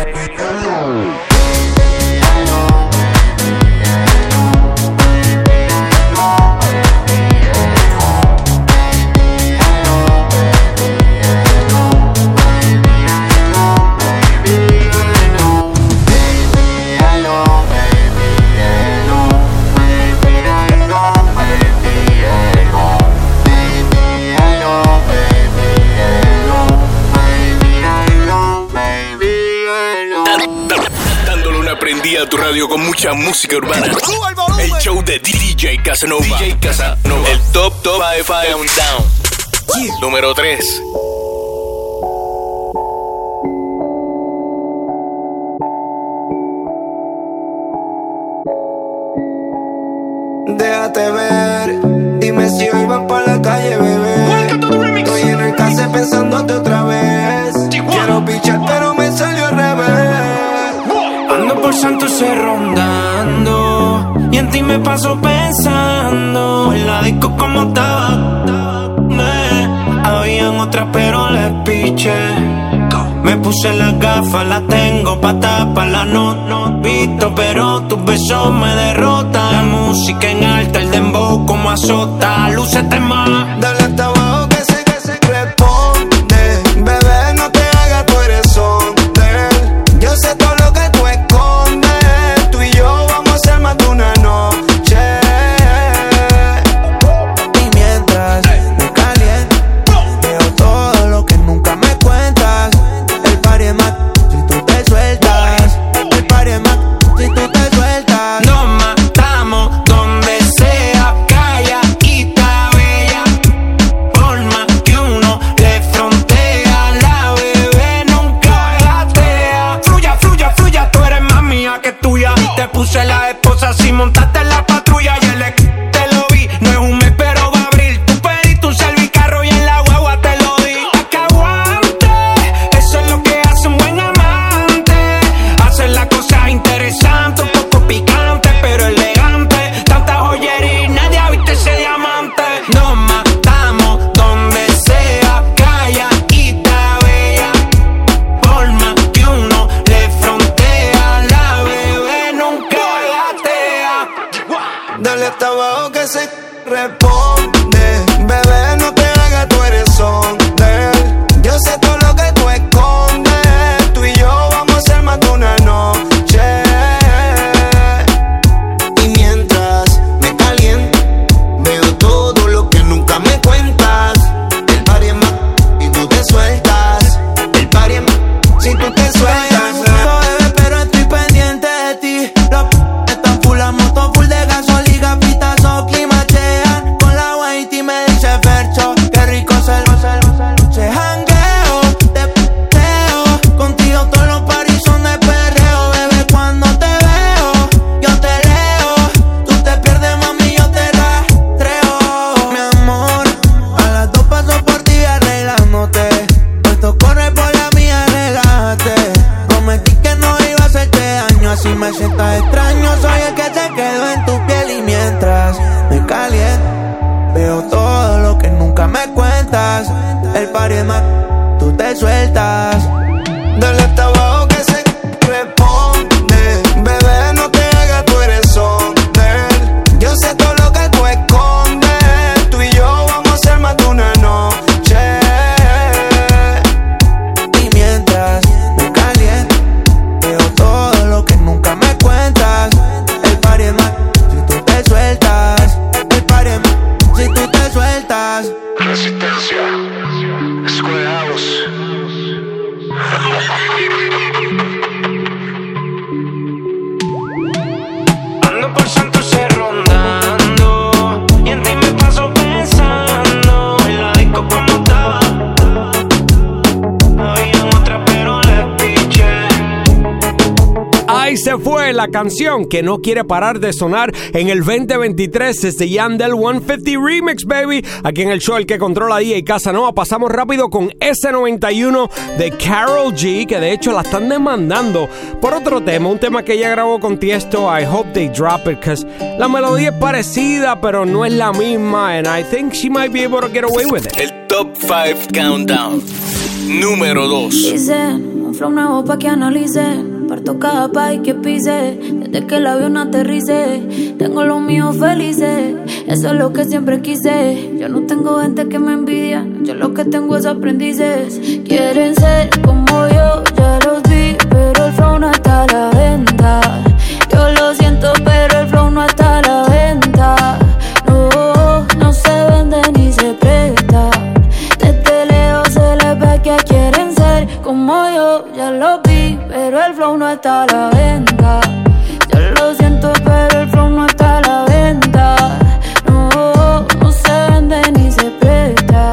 Prendí a tu radio con mucha música urbana. El show de DJ Casanova. DJ Casanova. El Top 5 Countdown. Número 3. Déjate ver, dime si hoy vas pa' la calle, bebé. Estoy en el case pensándote otra vez. Quiero pichar pero me salió al revés. Ando por Santurce rondando y en ti me paso pensando. En la disco como estaba, habían otras pero les piché. Me puse las gafas, las tengo pa' taparla, no visto, pero tus besos me derrotan. La música en alta, el dembow como azota. Lúcete más, dale hasta abajo que se responde. Bebé, no te hagas, tú eres sonde. Yo sé todo lo que tú escondes. Tú y yo vamos a hacer más de una noche. Y mientras me caliento, veo todo lo que nunca me cuentas. El party es más si tú te sueltas. El party es más si tú te sueltas. Nos matamos donde sea, calladita, bella. Por más que uno le frontea, la bebé nunca gatea. Fluya, fluya, fluya, tú eres más mía que tuya. Te puse la esposa si montaste en la patrulla. Y el ex te lo vi, no es un mes pero va a abrir. Tú pediste un servicarro y en la guagua te lo di. A que aguante, eso es lo que hace un buen amante. Hacer la cosa interesante, un poco picante pero elegante. Tanta joyería y nadie ha visto ese diamante. Nos matamos donde sea, calladita, bella. Por más que uno le frontea, la bebé nunca gatea. Dale hasta abajo que se responde. Bebé, no te hagas, tú eres sonde. Yo sé todo lo que tú escondes. Tú y yo vamos a hacer más de una noche. Y mientras me caliento, veo todo lo que nunca me cuentas. El party es más y tú te sueltas. El party es más si tú te sueltas. Bebé, pero estoy pendiente de ti. Los están full, la moto full de gasolina, gafitas o climachean. Con la white y me dice Fercho, qué rico se jangueo, te peteo. Contigo todos los paris son de perreo. Bebé, cuando te veo, yo te leo. Tú te pierdes, mami, yo te rastreo. Mi amor, a las 2 paso por ti arreglándote. Esto corre por la mía, relájate. Prometí que no iba a hacerte daño, así me sientas extraño. Soy el que se quedó en tu piel y mientras me caliento, veo todo lo que nunca me cuentas. El party es más, tú te sueltas. Dale hasta abajo que se responde. Bebé, no te hagas, tú eres sonde. Yo sé todo lo que tú escondes. Tú y yo vamos a hacer más de una noche. Y mientras me caliento, veo todo lo que nunca me cuentas. El party es más si tú te sueltas. El party es más si tú te sueltas. Resistencia, Square House. Ese fue la canción que no quiere parar de sonar en el 2023. Este Yandel 150 Remix, baby. Aquí en el show El que controla DJ Casanova. Pasamos rápido con S91 de Karol G, que de hecho la están demandando por otro tema, un tema que ella grabó con Tiesto. I hope they drop it, because la melodía es parecida, pero no es la misma, and I think she might be able to get away with it. El Top 5 Countdown número 2. Dicen, un flow nuevo pa' que analicen, parto cada país que pise, desde que el avión aterrice, tengo los míos felices, eso es lo que siempre quise, yo no tengo gente que me envidia, yo lo que tengo es aprendices, quieren ser como yo, ya los vi, pero el flow no está a la venta, yo lo siento pero el flow no está a la venta, no se vende ni se presta, desde lejos se les ve que quieren ser como yo, ya lo vi, pero el flow no está a la venta. Yo lo siento, pero el flow no está a la venta. No se vende ni se presta.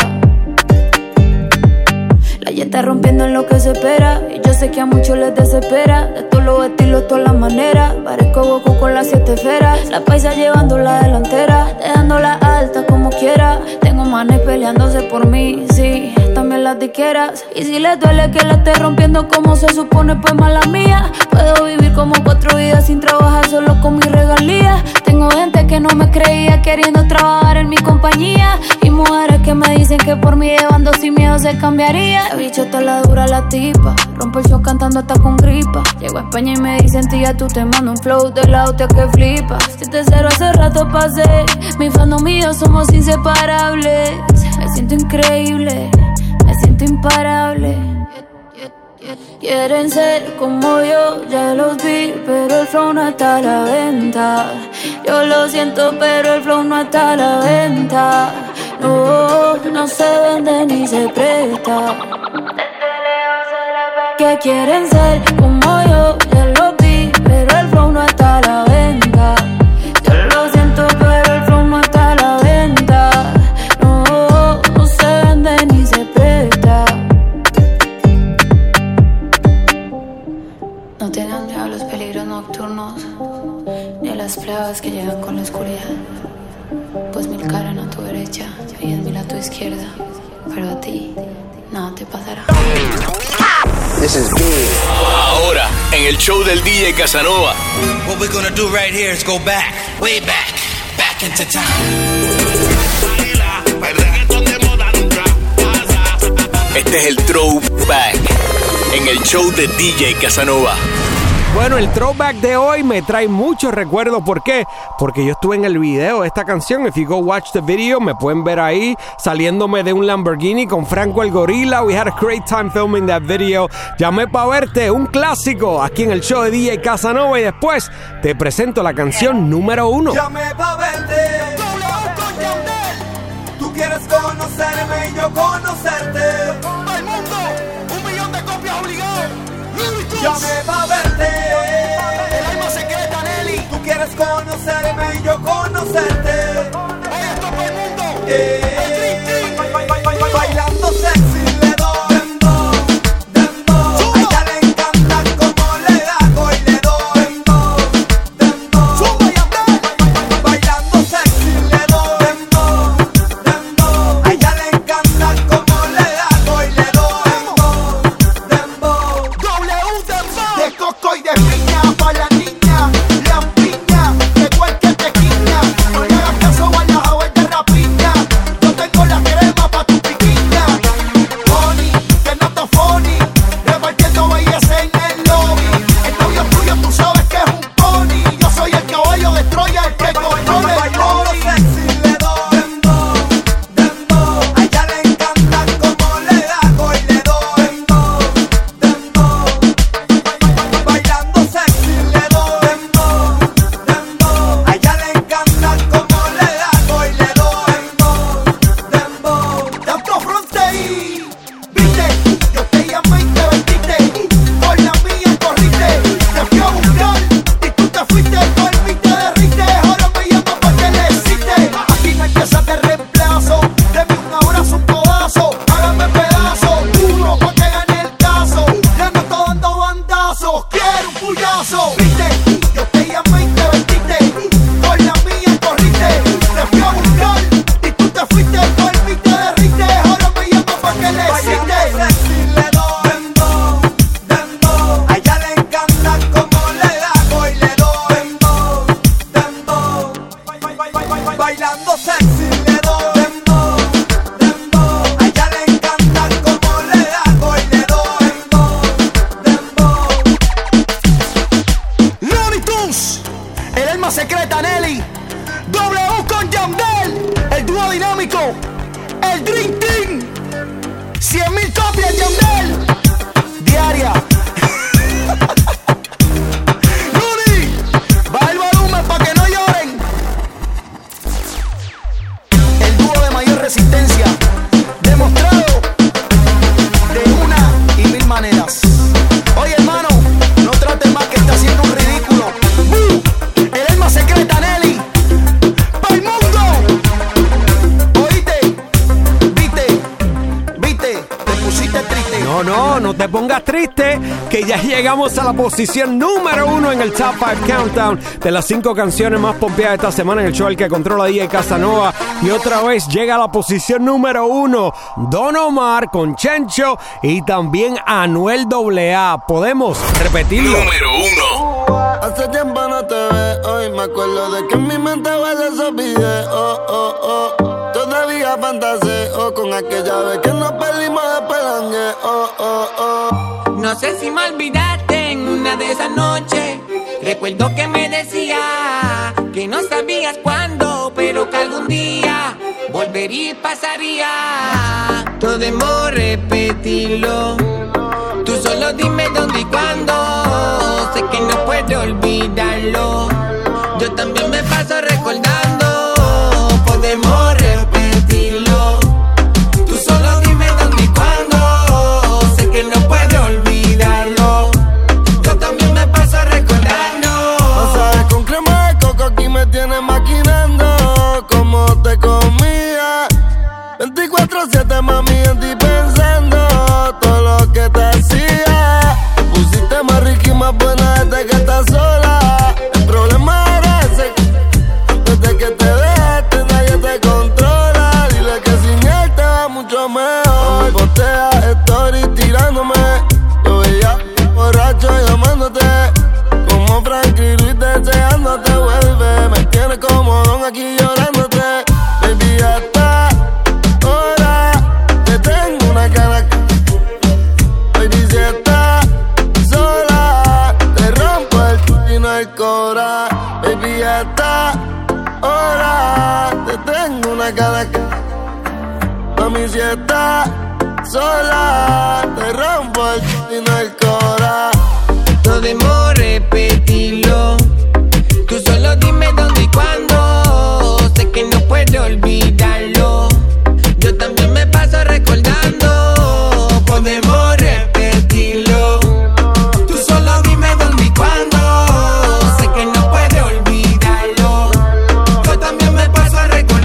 La ya está rompiendo en lo que se espera, y yo sé que a muchos les desespera. De todos los estilos, todas las maneras, parezco Goku con las 7 esferas. La paisa llevando la delantera, dejándola alta como quiera. Tengo manes peleándose por mí, sí, también las diqueras. Y si les duele que la esté rompiendo como se supone, pues mala mía. Puedo vivir como 4 vidas sin trabajar, solo con mis regalías. Tengo gente que no me creía queriendo trabajar en mi compañía, y mujeres que me dicen que por mí llevando sin miedo se cambiaría. La bicho está la dura la tipa, rompo el show cantando hasta con gripa. Llego a España y me dicen tía, tú te mando un flow de la hostia que flipa. 7-0 hace rato pasé, mi fandom y yo somos inseparables. Me siento increíble, me siento imparable. Quieren ser como yo, ya los vi, pero el flow no está a la venta. Yo lo siento, pero el flow no está a la venta. No se vende ni se presta. Que quieren ser como yo, ya los vi, pero el flow no está a la venta. Yo lo siento, pero el flow no está a la venta. No se vende ni se presta. No tengan miedo a los peligros nocturnos, ni a las plagas que llegan con la oscuridad. Pues 1000 caerán a tu derecha y 10.000 a tu izquierda, pero a ti nada te pasará. Ahora, en el show del DJ Casanova. What we're gonna do right here is go back, way back, back into time. Este es el throwback en el show de DJ Casanova. Bueno, el throwback de hoy me trae muchos recuerdos. ¿Por qué? Porque yo estuve en el video de esta canción. If you go watch the video, me pueden ver ahí saliéndome de un Lamborghini con Franco el Gorila. We had a great time filming that video. Llamé pa' verte, un clásico aquí en el show de DJ Casanova. Y después te presento la canción número 1. Llamé pa' verte. Tú quieres conocerme y yo conocerte. Todo el mundo, 1 millón de copias obligadas. Llamé pa' verte. El alma secreta, Nelly. Tú quieres conocerme y yo conocerte. Oye, esto todo el mundo. Bailando sexy le doy dembow, dembow. A ella le encanta como le hago y le doy dembow, dembow. Bailando sexy le doy dembow, dembow. A ella le encanta como le hago y le doy dembow, dembow. De coco y de piña pa' la niña, la piña, de cualquier tequila. No le hagas caso a la joven de rapiña. Yo 100,000 copias, Yandel. Diaria. Luni, baja el volumen pa' que no lloren. El dúo de mayor resistencia, demostrado de una y mil maneras. Oye, hermano, no trates más que está haciendo un ridículo. El alma secreta, Nelly. ¡Pa'l mundo! ¿Oíste? ¿Viste? Te pusiste triste. No te pongas triste, que ya llegamos a la posición número 1 en el Top 5 Countdown de las 5 canciones más pompeadas esta semana en el show El que controla DJ Casanova. Y otra vez llega a la posición número 1 Don Omar con Chencho y también Anuel AA. ¿Podemos repetirlo? Número 1. Hace tiempo no te veo y me acuerdo de que en mi mente guardo esos videos. Todavía fantaseo con aquella vez que nos perdimos de pelangue. No sé si me olvidaste en una de esas noches. Recuerdo que me decía que no sabías cuándo, pero que algún día volvería y pasaría. Podemos repetirlo. Tú solo dime dónde y cuándo. Sé que no puedo olvidarlo. Yo también me paso recordando. Podemos repetirlo. Tú solo dime dónde y cuándo. Sé que no puedo olvidarlo. Yo también me paso recordando. No sabes, con crema de coco aquí me tienes maquinando. Como te comía 24/7, mami, en ti pensando. Todo lo que te hacía. Te pusiste más rica y más buena desde que estás sola. El problema era ese. Desde que te dejaste nadie te controla. Dile que sin él te va mucho mejor. Postea story tirándome. Yo veía borracho llamándote. Como Frankie Ruiz deseándote. Vuelve, me tienes como don aquí llorándote. Baby, ya está. Ahora te tengo una cara. Baby, si estás sola, te rompo el chino el cora. Baby, ya está. Ahora te tengo una cara. Mami, si estás sola, te rompo el chino el cora. Podemos repetirlo. Tú solo dime dónde y cuándo. Sé que no puedo olvidarlo. Yo también me paso recordando. Podemos repetirlo. Tú solo dime dónde y cuándo. Sé que no puedo olvidarlo. Yo también me paso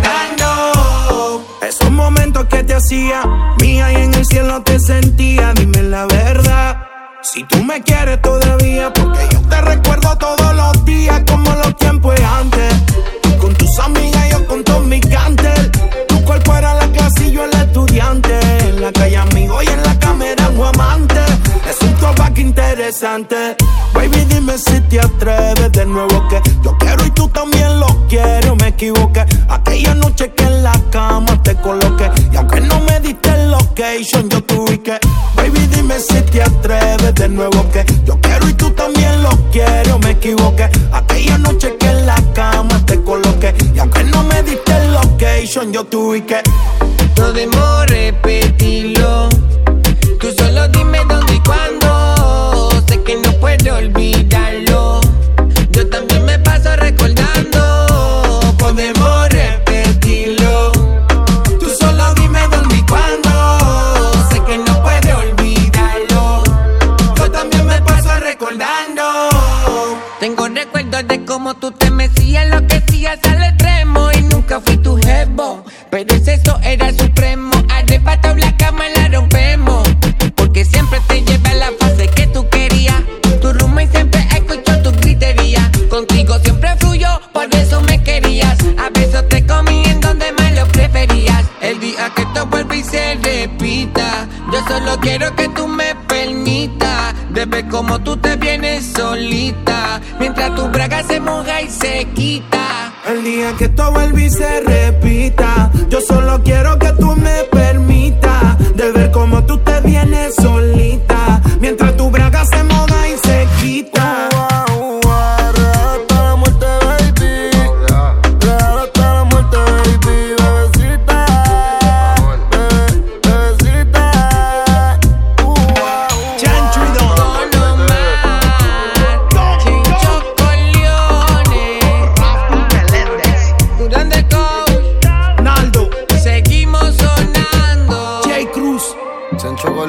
recordando. Esos momentos que te hacía mía y en el cielo te sentía. Dime la verdad. Si tú me quieres todavía, porque yo te recuerdo todos los días como los tiempos de antes. Tú con tus amigas, yo con todos mis cantes. Tu cuerpo era la clase y yo el estudiante. En la calle amigo y en la cámara un amante. Es un throwback interesante. Baby, dime si te atreves de nuevo, que yo quiero y tú también lo quieres. Me equivoqué aquella noche que en la cama te coloqué. Y aunque no me diste el location, yo te ubiqué. Baby, dime si te atreves de nuevo, que yo quiero y tú también lo quieres. Me equivoqué aquella noche que en la cama te coloqué. Y aunque no me diste el location, yo te ubiqué. Podemos repetirlo. Tú solo dime dónde y cuándo. Sé que no puedo olvidarlo. Yo también me paso recordando. Podemos repetirlo. Tú solo dime dónde y cuándo. Sé que no puedo olvidarlo. Yo también me paso recordando. Tengo recuerdos de cómo tú te mecías, lo que hacías al extremo. Y nunca fui tu jevo, pero el sexo era supremo. Arrebatado la cama la rompemos. Porque siempre te lleva a la fase que tú querías. Tu roommate siempre escuchó tu gritería. Contigo siempre fluyó, por eso me querías. A veces te comí en donde más lo preferías. El día que todo vuelve y se repita, yo solo quiero que tú me permitas de ver cómo tú te vienes solita, mientras tu braga se moja y se quita. El día que todo vuelve y se repita, yo solo quiero que tú me permitas de ver cómo tú te vienes solita, mientras tu braga se moja y se quita.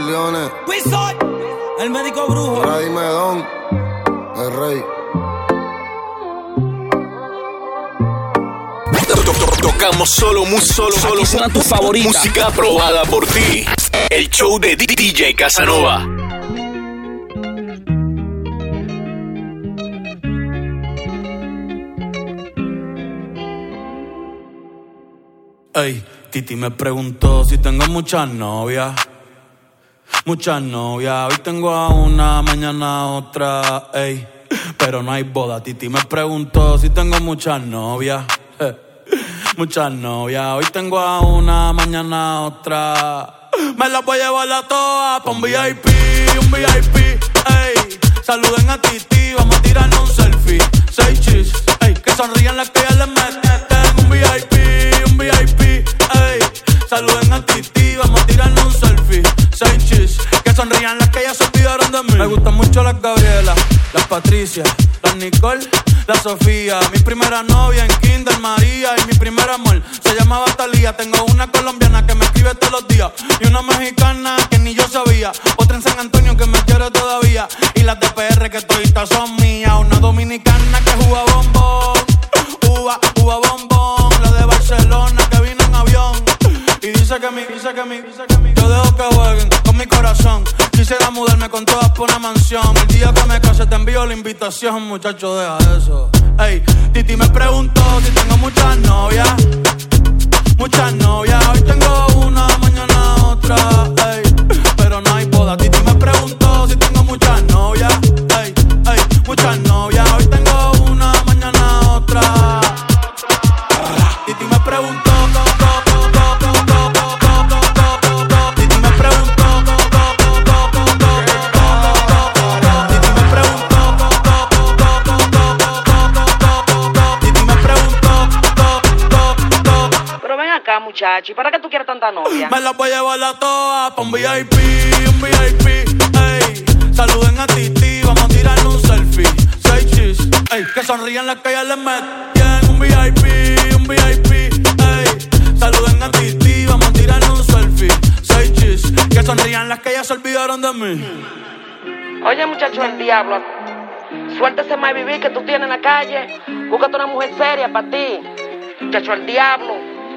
Leones. El médico brujo. Freddy Medón, el rey. Tocamos solo tu favorita. Música aprobada por ti. El show de DJ Casanova. Ey, Titi me preguntó si tengo muchas novias. Muchas novias, hoy tengo a una, mañana a otra, ey. Pero no hay boda. Titi me preguntó si tengo muchas novias. Muchas novias, hoy tengo a una, mañana a otra. Me las voy a llevar a todas pa' un VIP, ey. Saluden a Titi, vamos a tirarnos un selfie. 6 chis, ey, que sonrían las que ya les meten. Un VIP, ey. Saluden a Titi, vamos a tirarnos un selfie. 6 chis, que sonrían las que ya se olvidaron de mí. Me gustan mucho las Gabriela, las Patricia, las Nicole, la Sofía. Mi primera novia en Kinder María. Y mi primer amor se llamaba Talía. Tengo una colombiana que me escribe todos los días. Y una mexicana que ni yo sabía. Otra en San Antonio que me quiere todavía. Y las de PR que toditas son mías. Una dominicana que juega bombón. Uva bombón. La de Barcelona que vino en avión. Y dice que yo dejo que jueguen con mi corazón. Quisiera mudarme con todas por una mansión. El día que me case te envío la invitación. Muchacho, deja eso. Ey, Titi me preguntó si tengo muchas novias. Muchas novias, hoy tengo una, mañana otra, ey. Pero no hay boda. Titi me preguntó si tengo muchas novias. Ey, muchas novias, hoy tengo una, mañana otra. Titi me preguntó. Muchacho, ¿y para qué tú quieres tanta novia? Me la voy a llevar a todas pa' un VIP, ey. Saluden a Titi, vamos a tirarnos un selfie. 6 chis, ey. Que sonrían las que ya les meten. Un VIP, ey. Saluden a Titi, vamos a tirarnos un selfie. 6 chis, que sonrían las que ya se olvidaron de mí. Oye, muchacho, el diablo. Suéltese más vivir que tú tienes en la calle. Búscate una mujer seria para ti. Muchacho, el diablo.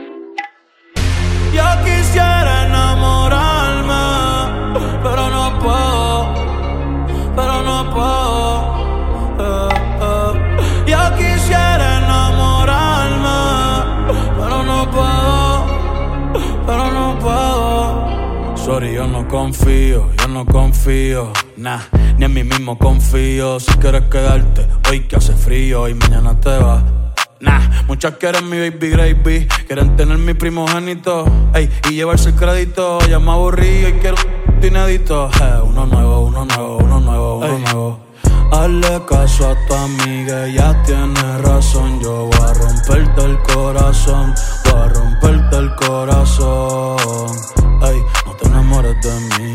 Yo quisiera enamorarme, pero no puedo. Yo quisiera enamorarme, pero no puedo. Sorry, yo no confío, nah, ni en mí mismo confío. Si quieres quedarte, hoy que hace frío y mañana te vas. Nah, muchas quieren mi baby gravy, quieren tener mi primogénito, ey, y llevarse el crédito. Ya me aburrí y quiero un inédito. Uno nuevo. Hazle caso a tu amiga, ella tiene razón. Yo voy a romperte el corazón, ey, no te enamores de mí,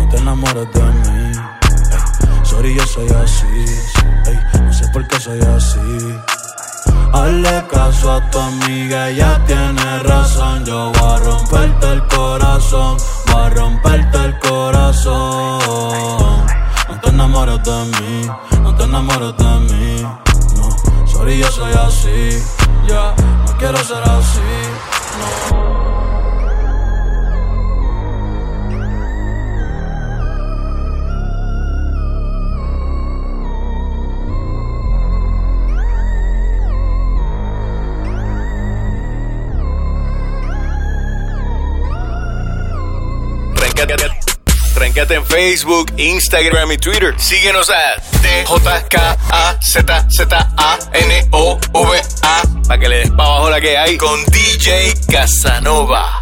ey, sorry, yo soy así, ey, no sé por qué soy así. Hazle caso a tu amiga, ella tiene razón. Yo voy a romperte el corazón, No te enamores de mí, no. Sorry, yo soy así, ya, no quiero ser así, no. Tréncate en Facebook, Instagram y Twitter. Síguenos a DJKAZZANOVA para que le des pa' abajo la que hay con DJ Casanova.